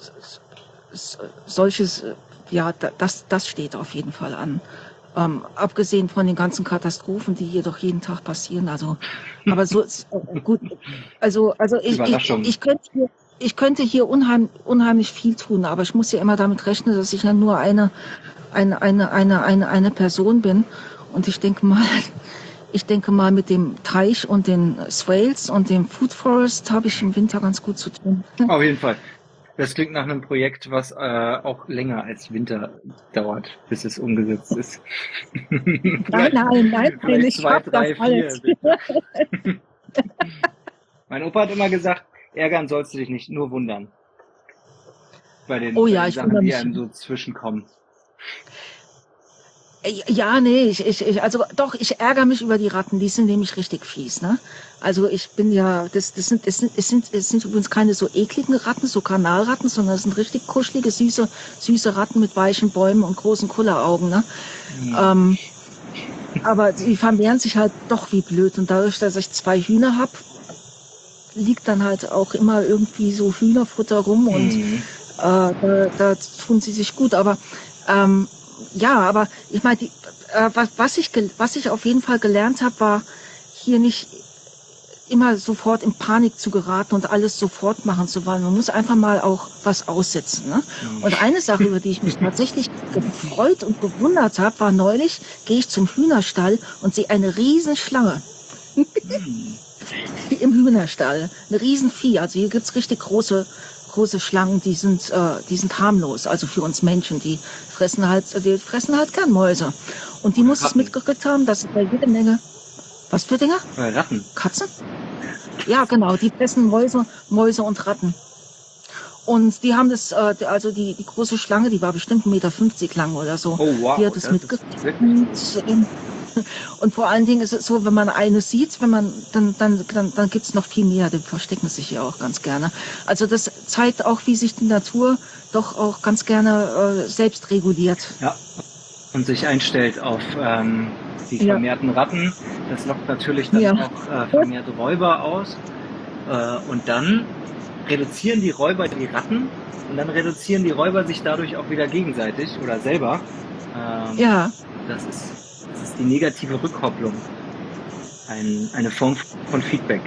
solches, ja, das, das steht auf jeden Fall an. Ähm, abgesehen von den ganzen Katastrophen, die hier doch jeden Tag passieren. Also, aber so ist äh, gut. Also, also ich, ich, ich könnte hier, ich könnte hier unheim, unheimlich viel tun, aber ich muss ja immer damit rechnen, dass ich ja nur eine, eine, eine, eine, eine, eine Person bin. Und ich denke mal, ich denke mal, mit dem Teich und den Swales und dem Food Forest habe ich im Winter ganz gut zu tun. Auf jeden Fall. Das klingt nach einem Projekt, was äh, auch länger als Winter dauert, bis es umgesetzt ist. Nein, nein, nein, nein, ich zwei, drei, das alles. vier. Mein Opa hat immer gesagt, ärgern sollst du dich nicht, nur wundern. Bei den, oh, bei ja, den ich Sachen, die einem so zwischenkommen. Ja, nee, ich, ich, ich, also doch, ich ärgere mich über die Ratten, die sind nämlich richtig fies, ne? Also ich bin ja, das, das sind, das sind, es sind, es sind übrigens keine so ekligen Ratten, so Kanalratten, sondern es sind richtig kuschelige, süße, süße Ratten mit weichen Bäumen und großen Kulleraugen, ne? Mhm. Ähm, aber die vermehren sich halt doch wie blöd und dadurch, dass ich zwei Hühner hab, liegt dann halt auch immer irgendwie so Hühnerfutter rum und mhm. äh, da, da tun sie sich gut, aber ähm, ja, aber ich meine, die, äh, was, was, ich, was ich auf jeden Fall gelernt habe, war hier nicht immer sofort in Panik zu geraten und alles sofort machen zu wollen. Man muss einfach mal auch was aussetzen. Ne? Und eine Sache, über die ich mich tatsächlich gefreut und gewundert habe, war neulich, gehe ich zum Hühnerstall und sehe eine Riesenschlange. Im Hühnerstall. Eine Riesenvieh. Also hier gibt's richtig große, große Schlangen, die sind, äh, die sind harmlos, also für uns Menschen, die fressen halt, die fressen halt gern Mäuse. Und die Oder muss es Ratten. mitgekriegt haben, dass es bei jeder Menge, was für Dinger? Äh, Ratten. Katzen? Ja, genau, die fressen Mäuse, Mäuse und Ratten. Und die haben das, äh, also die, die große Schlange, die war bestimmt ein Meter fünfzig lang oder so. Oh wow, Die hat es das mitgekriegt. ist wirklich Und, ähm, und vor allen Dingen ist es so, wenn man eine sieht, wenn man, dann, dann, dann, dann gibt es noch viel mehr, die verstecken sich ja auch ganz gerne. Also das zeigt auch, wie sich die Natur doch auch ganz gerne äh, selbst reguliert. Ja. Und sich einstellt auf ähm, die Ja. vermehrten Ratten. Das lockt natürlich dann Ja. auch äh, vermehrte Räuber aus. Äh, und dann reduzieren die Räuber die Ratten und dann reduzieren die Räuber sich dadurch auch wieder gegenseitig oder selber. Ähm, Ja, das, ist, das ist die negative Rückkopplung. Ein, eine Form von Feedback.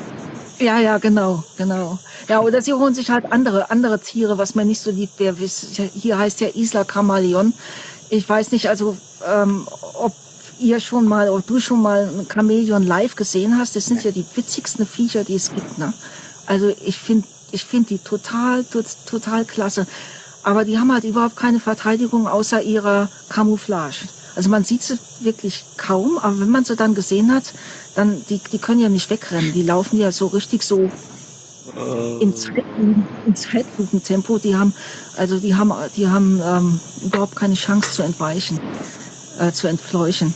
ja, ja, genau, genau. Ja, oder sie holen sich halt andere, andere Tiere, was mir nicht so liebt. Der, hier heißt ja Isla Chameleon. Ich weiß nicht, also ähm, ob ihr schon mal, ob du schon mal ein Chamäleon live gesehen hast. Das sind ja die witzigsten Viecher, die es gibt, ne? Also ich finde, ich finde die total, tot, total klasse. Aber die haben halt überhaupt keine Verteidigung außer ihrer Camouflage. Also man sieht sie wirklich kaum, aber wenn man sie dann gesehen hat, dann die, die können ja nicht wegrennen. Die laufen ja so richtig so Äh, ins Fettlupen, ins Fettlupentempo. Die haben, also die haben, die haben ähm, überhaupt keine Chance zu entweichen, äh, zu entfleuchen.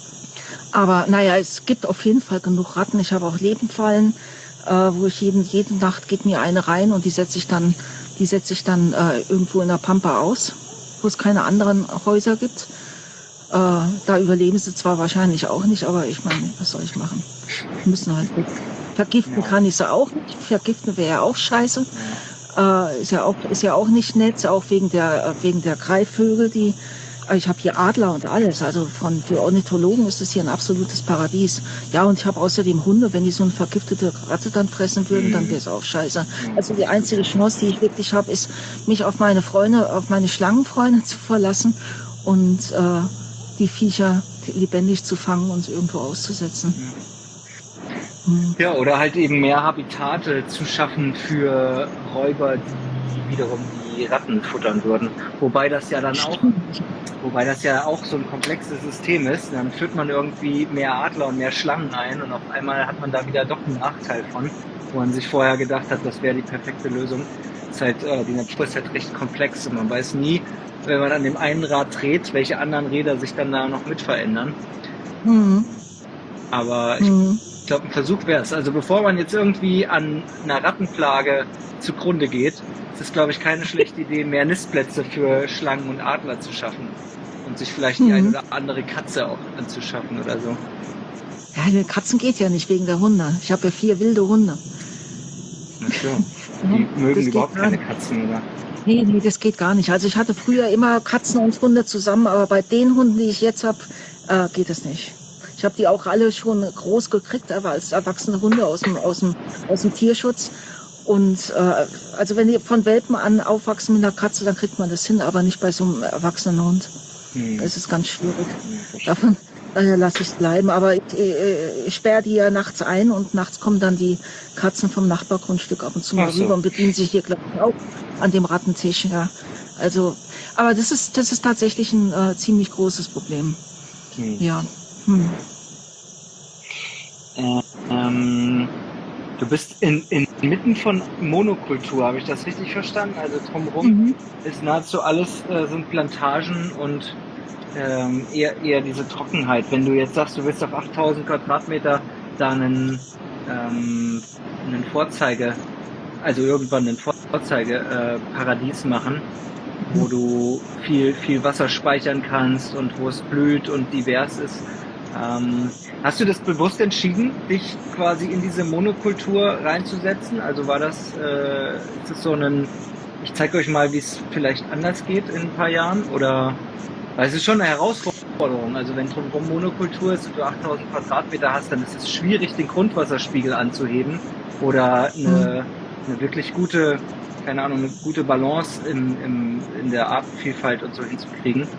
Aber naja, es gibt auf jeden Fall genug Ratten. Ich habe auch Lebendfallen, äh, wo ich jeden, jede Nacht geht mir eine rein und die setze ich dann, die setze ich dann äh, irgendwo in der Pampa aus, wo es keine anderen Häuser gibt. Äh, da überleben sie zwar wahrscheinlich auch nicht, aber ich meine, was soll ich machen? Die müssen halt weg. Vergiften Ja. kann ich sie auch nicht. Vergiften wäre ja auch scheiße. Äh, ist ja auch, ist ja auch nicht nett, auch wegen der, wegen der Greifvögel, die, ich habe hier Adler und alles. Also von, für Ornithologen ist es hier ein absolutes Paradies. Ja, und ich habe außerdem Hunde. Wenn die so eine vergiftete Ratte dann fressen würden, Mhm. dann wäre es auch scheiße. Also die einzige Chance, die ich wirklich habe, ist, mich auf meine Freunde, auf meine Schlangenfreunde zu verlassen und äh, die Viecher lebendig zu fangen und irgendwo auszusetzen. Hm. Ja, oder halt eben mehr Habitate zu schaffen für Räuber, die wiederum die Ratten futtern würden. Wobei das ja dann auch, wobei das ja auch so ein komplexes System ist. Dann führt man irgendwie mehr Adler und mehr Schlangen ein und auf einmal hat man da wieder doch einen Nachteil von, wo man sich vorher gedacht hat, das wäre die perfekte Lösung. Ist halt, äh, die Natur ist halt recht komplex und man weiß nie, wenn man an dem einen Rad dreht, welche anderen Räder sich dann da noch mit verändern. Hm. Aber ich Hm. Ich glaube, ein Versuch wäre es. Also bevor man jetzt irgendwie an einer Rattenplage zugrunde geht, ist es, glaube ich, keine schlechte Idee, mehr Nistplätze für Schlangen und Adler zu schaffen. Und sich vielleicht die Mhm. ein oder andere Katze auch anzuschaffen oder so. Ja, die Katzen geht ja nicht wegen der Hunde. Ich habe ja vier wilde Hunde. Ach so. Ja, Die mögen das geht überhaupt gar keine nicht. Katzen, oder? Nee, nee, das geht gar nicht. Also ich hatte früher immer Katzen und Hunde zusammen, aber bei den Hunden, die ich jetzt habe, äh, geht es nicht. Ich habe die auch alle schon groß gekriegt, aber als erwachsene Hunde aus dem, aus dem, aus dem Tierschutz. Und äh, also wenn die von Welpen an aufwachsen mit einer Katze, dann kriegt man das hin, aber nicht bei so einem erwachsenen Hund. Hm. Das ist ganz schwierig. Hm, verstehe. Davon, daher lasse ich es bleiben. Aber ich, ich, ich sperre die ja nachts ein und nachts kommen dann die Katzen vom Nachbargrundstück ab und zu mal Ach so. rüber und bedienen sich hier, glaube ich, auch an dem Rattentisch. Ja. Also, aber das ist, das ist tatsächlich ein äh, ziemlich großes Problem. Hm. Ja. Hm. Äh, ähm, du bist in, in, inmitten von Monokultur, habe ich das richtig verstanden? Also drumherum Mhm. ist nahezu alles, äh, sind Plantagen und ähm, eher, eher diese Trockenheit. Wenn du jetzt sagst, du willst auf achttausend Quadratmeter da einen, ähm, einen Vorzeige, also irgendwann einen Vorzeige äh, Paradies machen, wo du viel, viel Wasser speichern kannst und wo es blüht und divers ist. Ähm, hast du das bewusst entschieden, dich quasi in diese Monokultur reinzusetzen? Also war das, äh, ist das so ein, ich zeige euch mal, wie es vielleicht anders geht in ein paar Jahren? Oder, weil es ist schon eine Herausforderung. Also wenn drumherum Monokultur ist und du achttausend Quadratmeter hast, dann ist es schwierig, den Grundwasserspiegel anzuheben oder eine, eine wirklich gute, keine Ahnung, eine gute Balance im, im, in der Artenvielfalt und so hinzukriegen.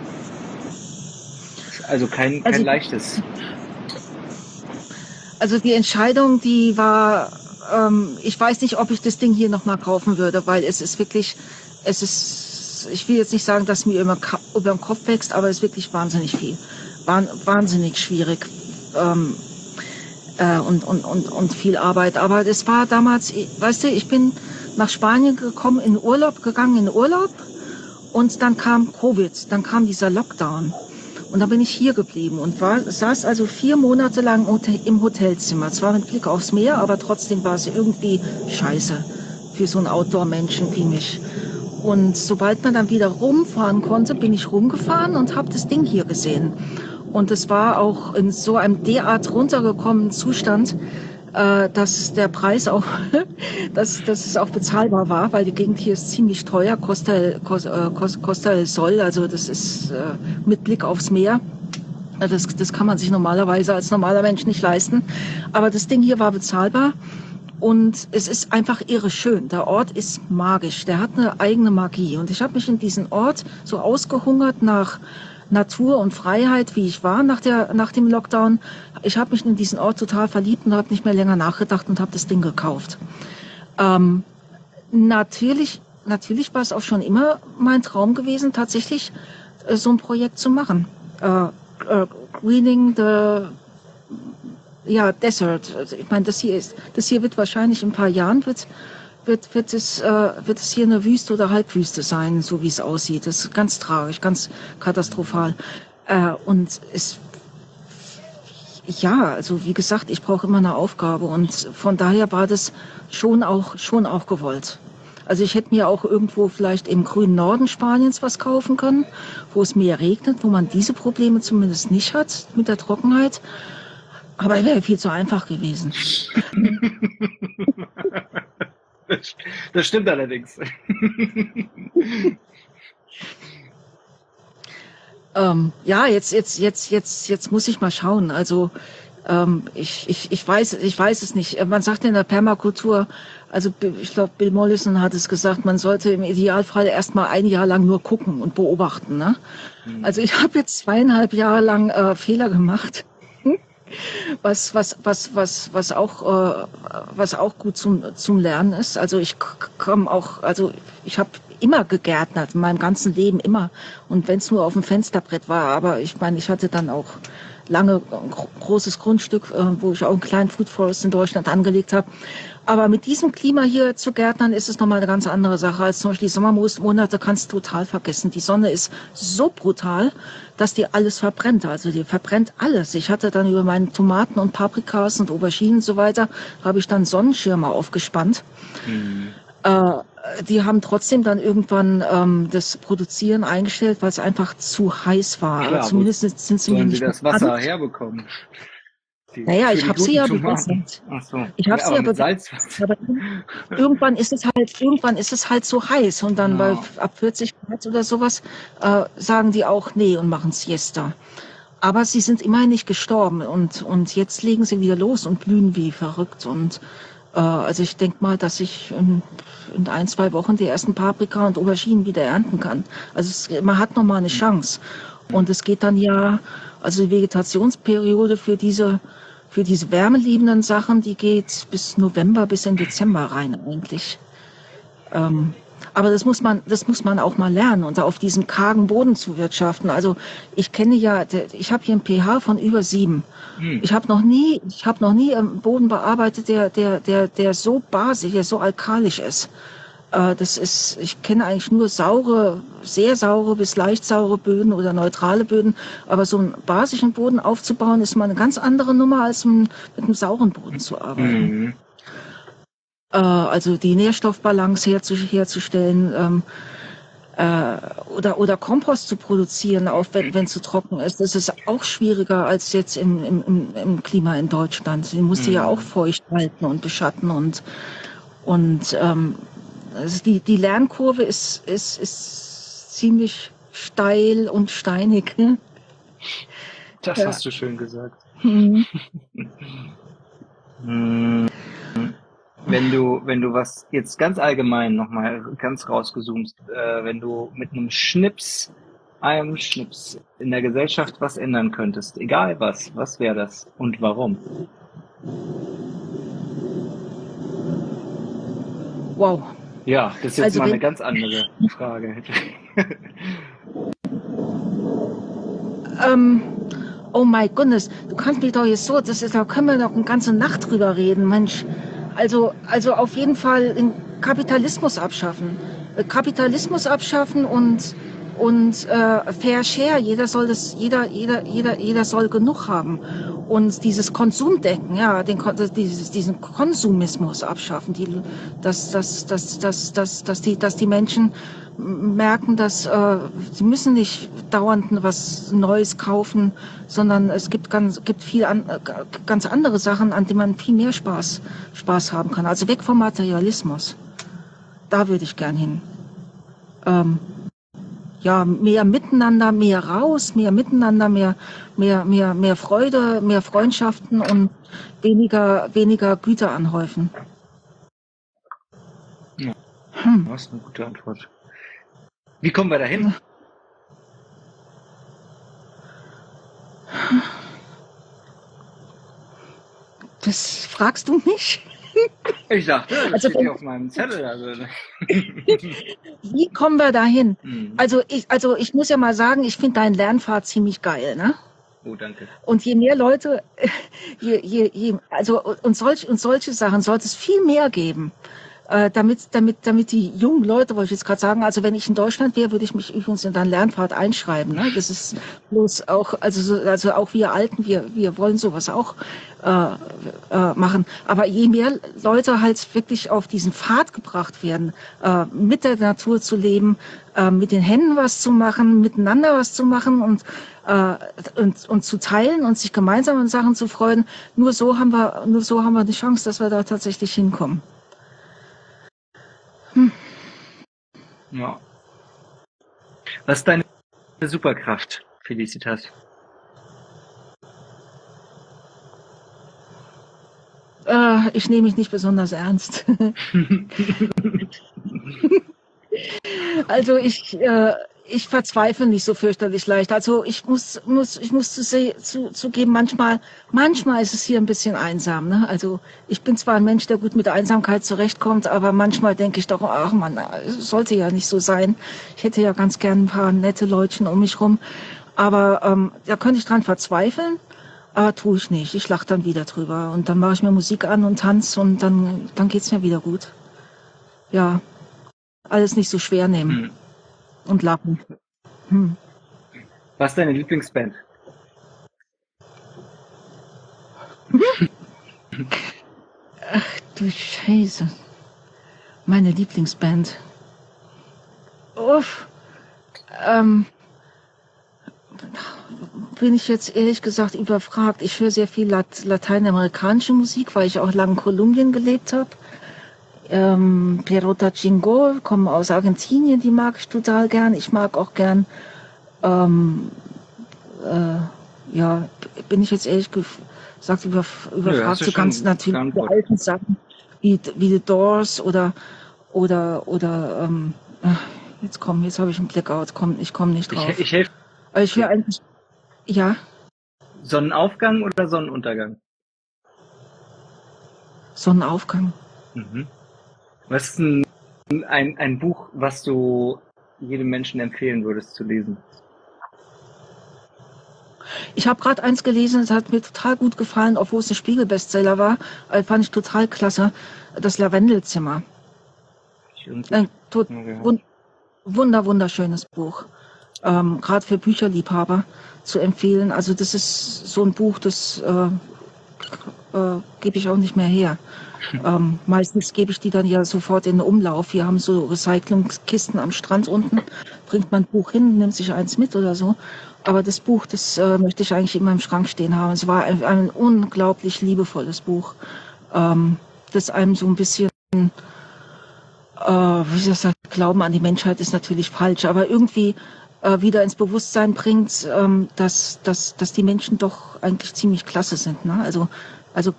Also kein, kein Also- leichtes. Also die Entscheidung, die war ähm, ich weiß nicht, ob ich das Ding hier nochmal kaufen würde, weil es ist wirklich, es ist, ich will jetzt nicht sagen, dass mir immer über den Kopf wächst, aber es ist wirklich wahnsinnig viel. Wahn, wahnsinnig schwierig. Ähm, äh, und, und, und, und viel Arbeit. Aber das war damals, weißt du, ich bin nach Spanien gekommen, in Urlaub, gegangen in Urlaub und dann kam Covid, dann kam dieser Lockdown. Und dann bin ich hier geblieben und war, saß also vier Monate lang im Hotelzimmer. Zwar mit Blick aufs Meer, aber trotzdem war es irgendwie scheiße für so einen Outdoor-Menschen wie mich. Und sobald man dann wieder rumfahren konnte, bin ich rumgefahren und habe das Ding hier gesehen. Und es war auch in so einem derart runtergekommenen Zustand, äh, dass der Preis auch, dass, dass es auch bezahlbar war, weil die Gegend hier ist ziemlich teuer, Costa, Costa, Costa del Sol, also das ist äh, mit Blick aufs Meer. Das, das kann man sich normalerweise als normaler Mensch nicht leisten. Aber das Ding hier war bezahlbar. Und es ist einfach irre schön. Der Ort ist magisch. Der hat eine eigene Magie. Und ich habe mich in diesen Ort so ausgehungert nach Natur und Freiheit, wie ich war nach der nach dem Lockdown. Ich habe mich in diesen Ort total verliebt und habe nicht mehr länger nachgedacht und habe das Ding gekauft. Ähm, natürlich, natürlich war es auch schon immer mein Traum gewesen, tatsächlich äh, so ein Projekt zu machen. Äh, äh, Greening the ja, Desert. Also ich meine, das hier ist, das hier wird wahrscheinlich in ein paar Jahren wird, wird, wird es, äh, wird es hier eine Wüste oder Halbwüste sein, so wie es aussieht. Das ist ganz tragisch, ganz katastrophal. Äh, und es, ja, also wie gesagt, ich brauche immer eine Aufgabe und von daher war das schon auch, schon auch gewollt. Also ich hätte mir auch irgendwo vielleicht im grünen Norden Spaniens was kaufen können, wo es mehr regnet, wo man diese Probleme zumindest nicht hat mit der Trockenheit. Aber es wäre viel zu einfach gewesen. Das, das stimmt allerdings. ähm, ja, jetzt, jetzt, jetzt, jetzt, jetzt muss ich mal schauen. Also ähm, ich, ich, ich weiß, ich weiß es nicht. Man sagt in der Permakultur, also ich glaube, Bill Mollison hat es gesagt, man sollte im Idealfall erst mal ein Jahr lang nur gucken und beobachten. Ne? Mhm. Also ich habe jetzt zweieinhalb Jahre lang äh, Fehler gemacht. Was, was, was, was, was auch, äh, was auch gut zum, zum Lernen ist. Also ich komme auch, also ich habe immer gegärtnert, in meinem ganzen Leben immer. Und wenn es nur auf dem Fensterbrett war, aber ich meine, ich hatte dann auch lange ein großes Grundstück, äh, wo ich auch einen kleinen Food Forest in Deutschland angelegt habe. Aber mit diesem Klima hier zu gärtnern, ist es nochmal eine ganz andere Sache als zum Beispiel die Sommermonate, kannst du total vergessen. Die Sonne ist so brutal, dass die alles verbrennt. Also die verbrennt alles. Ich hatte dann über meine Tomaten und Paprikas und Auberginen und so weiter, habe ich dann Sonnenschirme aufgespannt. Mhm. Äh, die haben trotzdem dann irgendwann ähm, das Produzieren eingestellt, weil es einfach zu heiß war. Klar, aber zumindest sind sie mir nicht sie das Wasser herbekommen. Die, naja, ich habe sie ja bewässert. Ach so. Ich habe ja, sie ja bewässert. Aber irgendwann ist es halt, irgendwann ist es halt so heiß und dann ja. bei ab vierzig Grad oder sowas äh, sagen die auch nee und machen Siesta. Aber sie sind immerhin nicht gestorben und und jetzt legen sie wieder los und blühen wie verrückt und äh, also ich denke mal, dass ich in, in ein zwei Wochen die ersten Paprika und Auberginen wieder ernten kann. Also es, man hat noch mal eine Chance und es geht dann ja, also die Vegetationsperiode für diese Für diese wärmeliebenden Sachen, die geht bis November, bis in Dezember rein eigentlich. Ähm, aber das muss man, das muss man auch mal lernen und auf diesem kargen Boden zu wirtschaften. Also ich kenne ja, ich habe hier einen pH von über sieben. Hm. Ich habe noch nie, ich habe noch nie einen Boden bearbeitet, der, der, der, der so basisch, der so alkalisch ist. Das ist, ich kenne eigentlich nur saure, sehr saure bis leicht saure Böden oder neutrale Böden. Aber so einen basischen Boden aufzubauen, ist mal eine ganz andere Nummer, als mit einem sauren Boden zu arbeiten. Mhm. Äh, also die Nährstoffbalance herzu, herzustellen ähm, äh, oder, oder Kompost zu produzieren, auch wenn es zu trocken ist. Das ist auch schwieriger als jetzt im, im, im Klima in Deutschland. Die musst du mhm. ja auch feucht halten und beschatten und, und ähm, Also die, die Lernkurve ist, ist, ist ziemlich steil und steinig. Das ja. hast du schön gesagt. Mhm. Wenn du, wenn du was jetzt ganz allgemein nochmal ganz rausgezoomst, äh, wenn du mit einem Schnips, einem Schnips in der Gesellschaft was ändern könntest, egal was, was wäre das und warum? Wow. Ja, das ist jetzt Also mal eine wenn, ganz andere Frage. ähm, oh my goodness, du kannst mich doch jetzt so, das ist, da können wir noch eine ganze Nacht drüber reden, Mensch. Also, also auf jeden Fall den Kapitalismus abschaffen. Äh, Kapitalismus abschaffen und, und äh, Fair Share. Jeder soll das, jeder, jeder, jeder, jeder soll genug haben. Und dieses Konsumdenken, ja, den, Kon- dieses, diesen Konsumismus abschaffen, die, dass, dass, dass, dass, dass, dass, die, dass die Menschen merken, dass äh, sie müssen nicht dauernd was Neues kaufen, sondern es gibt ganz, gibt viel an, ganz andere Sachen, an denen man viel mehr Spaß, Spaß haben kann. Also weg vom Materialismus. Da würde ich gern hin. Ähm, ja, mehr Miteinander, mehr raus, mehr Miteinander, mehr, mehr, mehr, mehr Freude, mehr Freundschaften und weniger, weniger Güter anhäufen. Ja, Hm. das ist eine gute Antwort. Wie kommen wir dahin? Das fragst du mich? Ich dachte, das Also steht hier auf meinem Zettel. Also. wie kommen wir dahin? Mhm. Also ich, also ich muss ja mal sagen, ich finde deinen Lernpfad ziemlich geil, ne? Oh, danke. Und je mehr Leute, je, je, je, also und solch, und solche Sachen sollte es viel mehr geben. Äh, damit, damit, damit die jungen Leute, wollte ich jetzt gerade sagen, also wenn ich in Deutschland wäre, würde ich mich übrigens in deinen Lernpfad einschreiben. Ne? Das ist bloß auch, also, so- also auch wir Alten, wir, wir wollen sowas auch äh, äh, machen. Aber je mehr Leute halt wirklich auf diesen Pfad gebracht werden, äh, mit der Natur zu leben, äh, mit den Händen was zu machen, miteinander was zu machen und, äh, und, und zu teilen und sich gemeinsam an Sachen zu freuen, nur so haben wir, nur so haben wir die Chance, dass wir da tatsächlich hinkommen. Ja. Was ist deine Superkraft, Felicitas? Äh, ich nehme mich nicht besonders ernst. Also ich, äh, ich verzweifle nicht so fürchterlich leicht. Also ich muss, muss, ich muss zu, se- zu, zugeben, manchmal, manchmal ist es hier ein bisschen einsam. Ne? Also ich bin zwar ein Mensch, der gut mit der Einsamkeit zurechtkommt, aber manchmal denke ich doch, ach man, es sollte ja nicht so sein. Ich hätte ja ganz gern ein paar nette Leutchen um mich rum. Aber ähm, da könnte ich dran verzweifeln. Aber tue ich nicht. Ich lache dann wieder drüber. Und dann mache ich mir Musik an und tanze und dann, dann geht's mir wieder gut. Ja, alles nicht so schwer nehmen Hm. und lachen. Hm. Was ist deine Lieblingsband? Du Scheiße. Meine Lieblingsband. Uff. Ähm, bin ich jetzt ehrlich gesagt überfragt. Ich höre sehr viel Lat lateinamerikanische Musik, weil ich auch lange in Kolumbien gelebt habe. Ähm, Perota Chingol, kommen aus Argentinien, die mag ich total gern. Ich mag auch gern, ähm, äh, ja, bin ich jetzt ehrlich gesagt überf Nö, hast überfragt, du so ganz schon natürlich die geantwortet. alten Sachen wie, wie The Doors oder, oder, oder, ähm, ach, jetzt komm, jetzt habe ich einen Blackout, komm, ich komme nicht Ich, drauf. ich helfe Aber ich höre dir. eigentlich, ja, Sonnenaufgang oder Sonnenuntergang? Sonnenaufgang. Mhm. Was ist ein, ein, ein Buch, was du jedem Menschen empfehlen würdest zu lesen? Ich habe gerade eins gelesen, das hat mir total gut gefallen, obwohl es ein Spiegel-Bestseller war, äh, fand ich total klasse. Das Lavendelzimmer. Hab ich irgendwie Ein tot, mal wun gehört. wunder, wunderschönes Buch. Ähm, gerade für Bücherliebhaber zu empfehlen. Also das ist so ein Buch, das äh, äh, gebe ich auch nicht mehr her. Ähm, meistens gebe ich die dann ja sofort in den Umlauf. Wir haben so Recyclingkisten am Strand unten. Bringt man ein Buch hin, nimmt sich eins mit oder so. Aber das Buch, das äh, möchte ich eigentlich immer im Schrank stehen haben. Es war ein, ein unglaublich liebevolles Buch, ähm, das einem so ein bisschen, äh, wie soll ich sagen, Glauben an die Menschheit ist natürlich falsch, aber irgendwie äh, wieder ins Bewusstsein bringt, ähm, dass, dass, dass die Menschen doch eigentlich ziemlich klasse sind. Ne? Also, also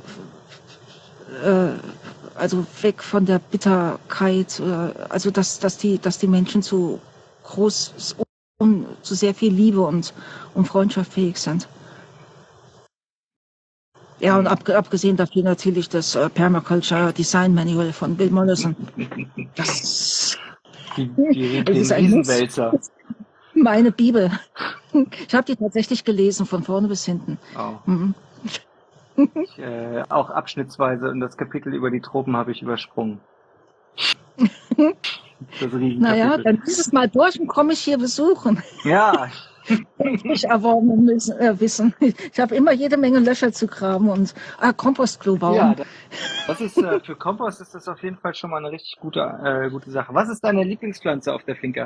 äh, also weg von der Bitterkeit, äh, also dass, dass, die, dass die Menschen zu groß, um, zu sehr viel Liebe und, und Freundschaft fähig sind. Ja, und ab, abgesehen dafür natürlich das äh, Permaculture Design Manual von Bill Mollison. Das, Die, die, das den ist ein Muss. Riesenwälzer. Meine Bibel. Ich habe die tatsächlich gelesen, von vorne bis hinten. Oh. Mhm. Ich, äh, auch abschnittsweise und das Kapitel über die Tropen habe ich übersprungen. Das Naja, Riesenkapitel. dann dieses Mal durch und komme ich hier besuchen. Ja, Ich erworben müssen, äh, wissen. Ich habe immer jede Menge Löcher zu graben und ah, Kompostklo bauen. ja, das, das ist äh, für Kompost ist das auf jeden Fall schon mal eine richtig gute, äh, gute Sache. Was ist deine Lieblingspflanze auf der Finca?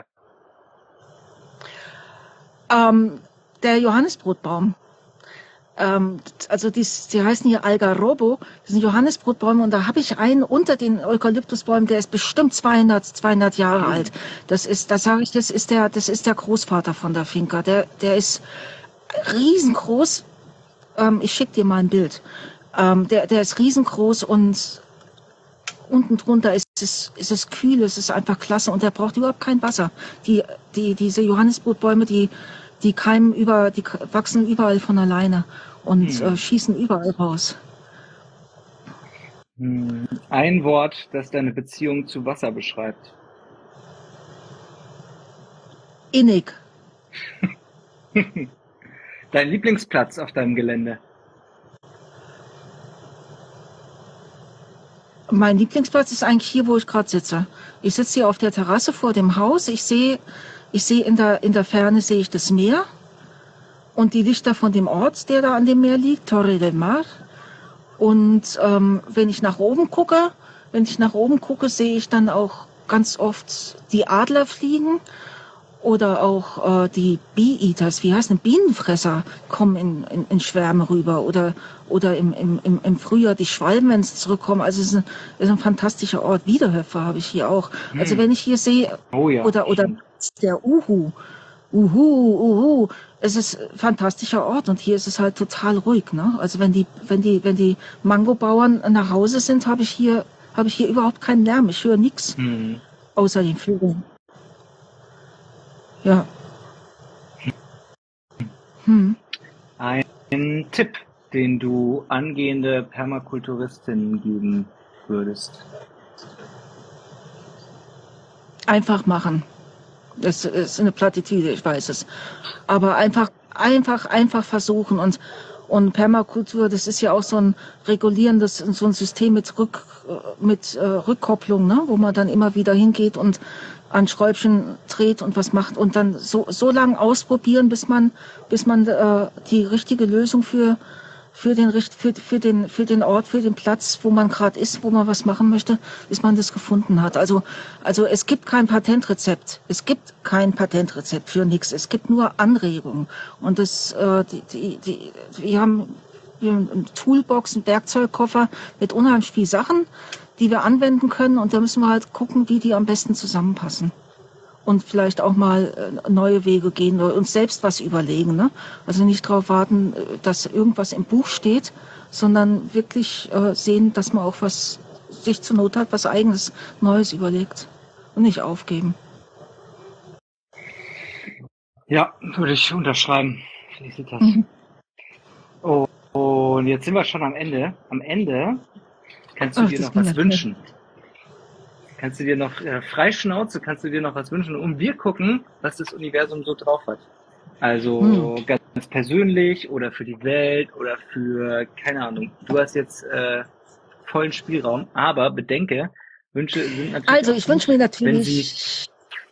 Ähm, der Johannisbrotbaum. Ähm, also die, die heißen hier Algarobo, das sind Johannisbrotbäume und da habe ich einen unter den Eukalyptusbäumen, der ist bestimmt zweihundert, zweihundert Jahre Mhm. alt. Das ist, das sage ich, das ist der, das ist der Großvater von der Finca. Der, der ist riesengroß. Ähm, ich schicke dir mal ein Bild. Ähm, der, der ist riesengroß und unten drunter ist es, ist es kühl, es ist einfach klasse und der braucht überhaupt kein Wasser. Die, die, diese Johannisbrotbäume, die, die keimen über, die wachsen überall von alleine und Hm. äh, schießen überall raus. Hm. Ein Wort, das deine Beziehung zu Wasser beschreibt. Innig. Dein Lieblingsplatz auf deinem Gelände. Mein Lieblingsplatz ist eigentlich hier, wo ich gerade sitze. Ich sitze hier auf der Terrasse vor dem Haus. Ich sehe, ich sehe in der, in der Ferne sehe ich das Meer und die Lichter von dem Ort, der da an dem Meer liegt, Torre del Mar. Und ähm, wenn ich nach oben gucke, wenn ich nach oben gucke, sehe ich dann auch ganz oft die Adler fliegen oder auch äh, die Bee-Eaters, wie heißt denn Bienenfresser, kommen in, in, in Schwärme rüber oder oder im, im, im Frühjahr die Schwalben, wenn sie zurückkommen. Also es ist ein, ist ein fantastischer Ort. Wiederhöfer habe ich hier auch. Hm. Also wenn ich hier sehe Oh ja. oder oder der Uhu, Uhu, Uhu. Es ist ein fantastischer Ort und hier ist es halt total ruhig, ne? Also wenn die, wenn die, wenn die Mangobauern nach Hause sind, habe ich hier, habe ich hier überhaupt keinen Lärm. Ich höre nichts Hm. außer den Vögeln. Ja. Hm. Ein Tipp, den du angehende Permakulturistinnen geben würdest. Einfach machen. Das ist eine Plattitüde, ich weiß es. Aber einfach, einfach, einfach versuchen. Und, und Permakultur, das ist ja auch so ein regulierendes, so ein System mit, Rück, mit äh, Rückkopplung, ne? Wo man dann immer wieder hingeht und an Schräubchen dreht und was macht. Und dann so, so lange ausprobieren, bis man, bis man äh, die richtige Lösung für, für, den, für, für, den, für den Ort, für den Platz, wo man gerade ist, wo man was machen möchte, bis man das gefunden hat. Also, also es gibt kein Patentrezept. Es gibt kein Patentrezept für nichts. Es gibt nur Anregungen. Und das, äh, die, die, die, wir haben wir haben eine Toolbox, einen Werkzeugkoffer mit unheimlich viel Sachen, die wir anwenden können. Und da müssen wir halt gucken, wie die am besten zusammenpassen. Und vielleicht auch mal äh, neue Wege gehen oder uns selbst was überlegen. Ne? Also nicht darauf warten, dass irgendwas im Buch steht, sondern wirklich äh, sehen, dass man auch was sich zur Not hat, was eigenes, Neues überlegt und nicht aufgeben. Ja, würde ich unterschreiben. Felicitas. Mhm. Oh, und jetzt sind wir schon am Ende. Am Ende kannst du Ach, dir noch was wünschen. Nicht. Kannst du dir noch äh, frei Schnauze, kannst du dir noch was wünschen und wir gucken, was das Universum so drauf hat. Also hm. ganz persönlich oder für die Welt oder für, keine Ahnung, du hast jetzt äh, vollen Spielraum, aber bedenke, Wünsche sind natürlich Also ich wünsche mir natürlich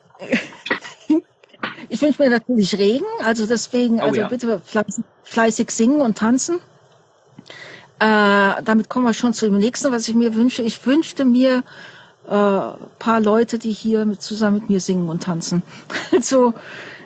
ich wünsche mir natürlich Regen, also deswegen, oh, also ja. bitte fleißig, fleißig singen und tanzen. Äh, damit kommen wir schon zu dem nächsten, was ich mir wünsche. Ich wünschte mir äh, paar Leute, die hier mit, zusammen mit mir singen und tanzen. Also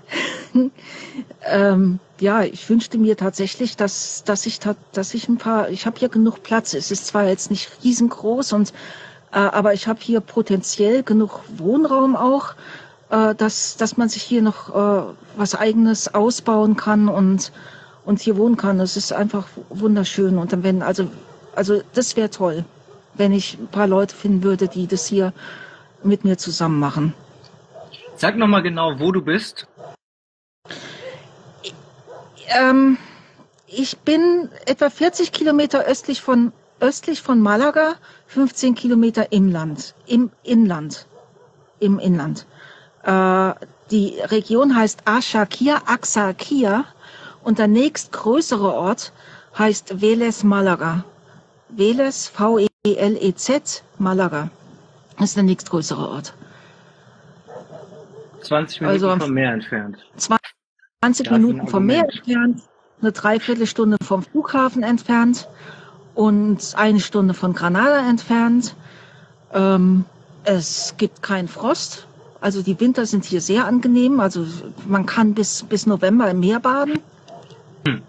ähm, ja, ich wünschte mir tatsächlich, dass dass ich dass ich ein paar, ich habe hier genug Platz. Es ist zwar jetzt nicht riesengroß und äh, aber ich habe hier potenziell genug Wohnraum auch, äh, dass dass man sich hier noch äh, was Eigenes ausbauen kann und und hier wohnen kann. Es ist einfach wunderschön und dann wenn also also das wäre toll, wenn ich ein paar Leute finden würde, die das hier mit mir zusammen machen. Sag nochmal genau, wo du bist. Ähm, ich bin etwa vierzig Kilometer östlich von, östlich von Malaga, fünfzehn Kilometer im Land, im Inland, im Inland. Äh, die Region heißt Axarquía, Axarquía und der nächstgrößere Ort heißt Vélez Málaga. Vélez, V E L E Z, Malaga. Das ist der nächstgrößere Ort. zwanzig Minuten Also vom Meer entfernt. zwanzig Das ist ein Minuten vom Meer Argument. entfernt, eine Dreiviertelstunde vom Flughafen entfernt und eine Stunde von Granada entfernt. Ähm, es gibt keinen Frost. Also die Winter sind hier sehr angenehm. Also man kann bis, bis November im Meer baden. Hm.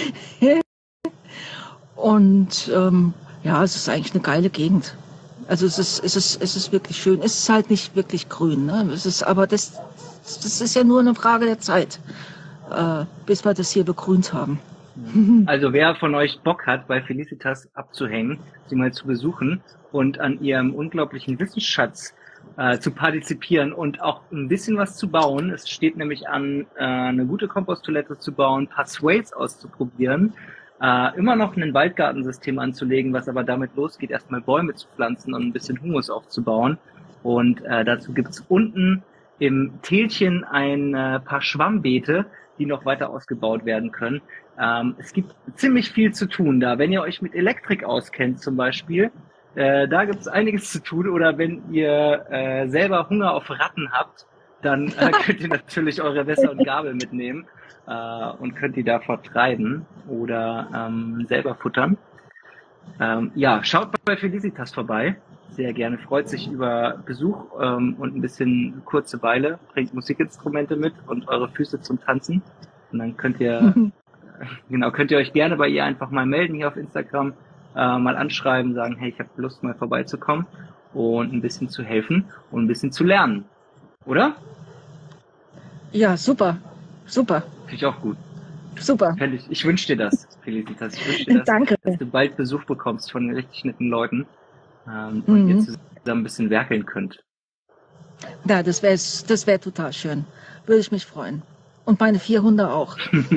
Und ähm, ja, es ist eigentlich eine geile Gegend. Also es ist, es ist, es ist wirklich schön. Es ist halt nicht wirklich grün, ne? Es ist, aber das, das ist ja nur eine Frage der Zeit, äh, bis wir das hier begrünt haben. Also wer von euch Bock hat, bei Felicitas abzuhängen, sie mal zu besuchen und an ihrem unglaublichen Wissensschatz äh, zu partizipieren und auch ein bisschen was zu bauen. Es steht nämlich an, äh, eine gute Komposttoilette zu bauen, ein paar Sways auszuprobieren, äh, immer noch ein Waldgartensystem anzulegen, was aber damit losgeht, erstmal Bäume zu pflanzen und ein bisschen Humus aufzubauen. Und äh, dazu gibt's unten im Tälchen ein äh, paar Schwammbeete, die noch weiter ausgebaut werden können. Ähm, es gibt ziemlich viel zu tun da. Wenn ihr euch mit Elektrik auskennt zum Beispiel, äh, da gibt es einiges zu tun. Oder wenn ihr äh, selber Hunger auf Ratten habt, dann äh, könnt ihr natürlich eure Messer und Gabel mitnehmen äh, und könnt die da vertreiben oder ähm, selber futtern. Ähm, ja, schaut bei Felicitas vorbei. Sehr gerne. Freut sich über Besuch ähm, und ein bisschen kurze Weile. Bringt Musikinstrumente mit und eure Füße zum Tanzen. Und dann könnt ihr Genau, könnt ihr euch gerne bei ihr einfach mal melden hier auf Instagram, äh, mal anschreiben, sagen, hey, ich habe Lust mal vorbeizukommen und ein bisschen zu helfen und ein bisschen zu lernen. Oder? Ja, super, super, Finde ich auch gut. super. Fänd ich ich wünsche dir das, Felicitas. Ich wünsche dir das, Danke. dass du bald Besuch bekommst von richtig netten Leuten ähm, und ihr Mhm. zusammen ein bisschen werkeln könnt. Ja, das wäre das wär total schön. Würde ich mich freuen. Und meine vier Hunde auch.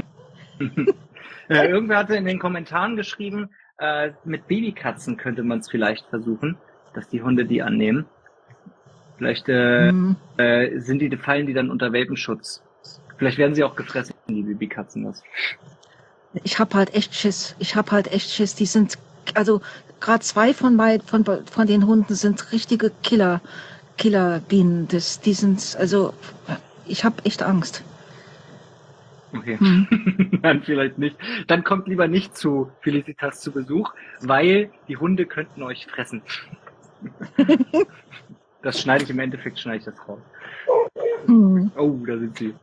äh, irgendwer hatte in den Kommentaren geschrieben, äh, mit Babykatzen könnte man es vielleicht versuchen, dass die Hunde die annehmen. Vielleicht äh, Mhm. äh, sind die, fallen die dann unter Welpenschutz. Vielleicht werden sie auch gefressen, die Babykatzen. Das. Ich habe halt echt Schiss. Ich habe halt echt Schiss. Die sind, also gerade zwei von, mein, von, von den Hunden sind richtige Killer, Killerbienen. Das, die sind, also ich habe echt Angst. Okay, Hm. dann vielleicht nicht. Dann kommt lieber nicht zu Felicitas zu Besuch, weil die Hunde könnten euch fressen. Das schneide ich im Endeffekt, schneide ich das raus. Hm. Oh, da sind sie.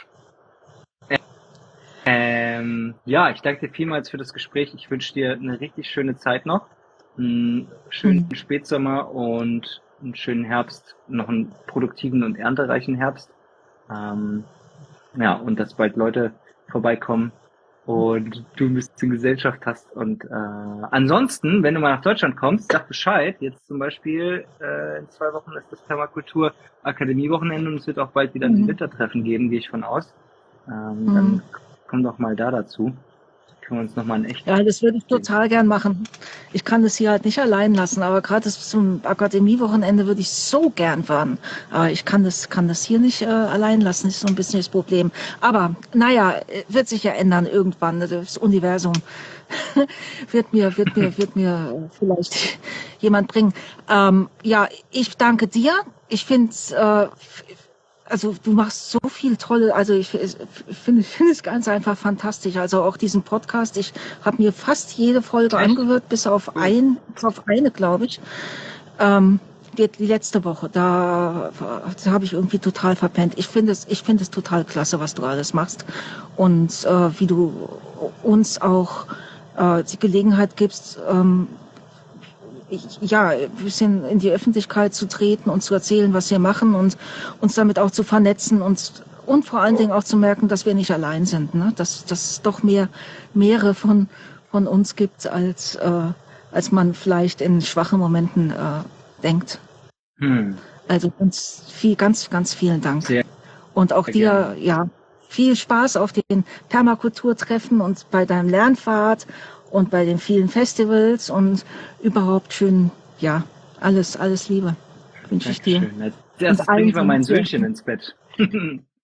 Ähm, ja, ich danke dir vielmals für das Gespräch. Ich wünsche dir eine richtig schöne Zeit noch. Einen schönen Hm. Spätsommer und einen schönen Herbst. Noch einen produktiven und erntereichen Herbst. Ähm, ja, und dass bald Leute vorbeikommen und du ein bisschen Gesellschaft hast. Und äh, ansonsten, wenn du mal nach Deutschland kommst, sag Bescheid. Jetzt zum Beispiel äh, in zwei Wochen ist das Permakultur Akademiewochenende und es wird auch bald wieder ein Mhm. Wintertreffen geben, gehe ich von aus. Ähm, Mhm. Dann komm doch mal da dazu. Können wir uns noch mal ein echt. Ja, das würde ich total gern machen. Ich kann das hier halt nicht allein lassen, aber gerade zum Akademiewochenende würde ich so gern fahren. Aber ich kann das, kann das hier nicht äh, allein lassen, das ist so ein bisschen das Problem. Aber naja, wird sich ja ändern irgendwann. Das Universum wird mir, wird mir, wird mir vielleicht jemand bringen. Ähm, ja, ich danke dir. Ich finde äh, Also du machst so viel tolle, also ich finde finde es ganz einfach fantastisch. Also auch diesen Podcast, ich habe mir fast jede Folge Echt? angehört, bis auf ein, bis auf eine, glaube ich. Ähm, die, die letzte Woche, da, da habe ich irgendwie total verpennt. Ich finde es, ich finde es total klasse, was du alles machst und äh, wie du uns auch äh, die Gelegenheit gibst, ähm, ja, ein bisschen in die Öffentlichkeit zu treten und zu erzählen, was wir machen und uns damit auch zu vernetzen und, und vor allen Dingen auch zu merken, dass wir nicht allein sind, ne? Dass, dass es doch mehr, mehrere von, von uns gibt, als, äh, als man vielleicht in schwachen Momenten äh, denkt. Hm. Also ganz viel, ganz, ganz vielen Dank. Sehr und auch dir, gerne. ja, viel Spaß auf den Permakulturtreffen und bei deinem Lernpfad und bei den vielen Festivals und überhaupt schön, ja, alles, alles Liebe wünsche ich dir. Dankeschön. Als erstes Und bringe allen ich mal mein sind Söhnchen ins Bett.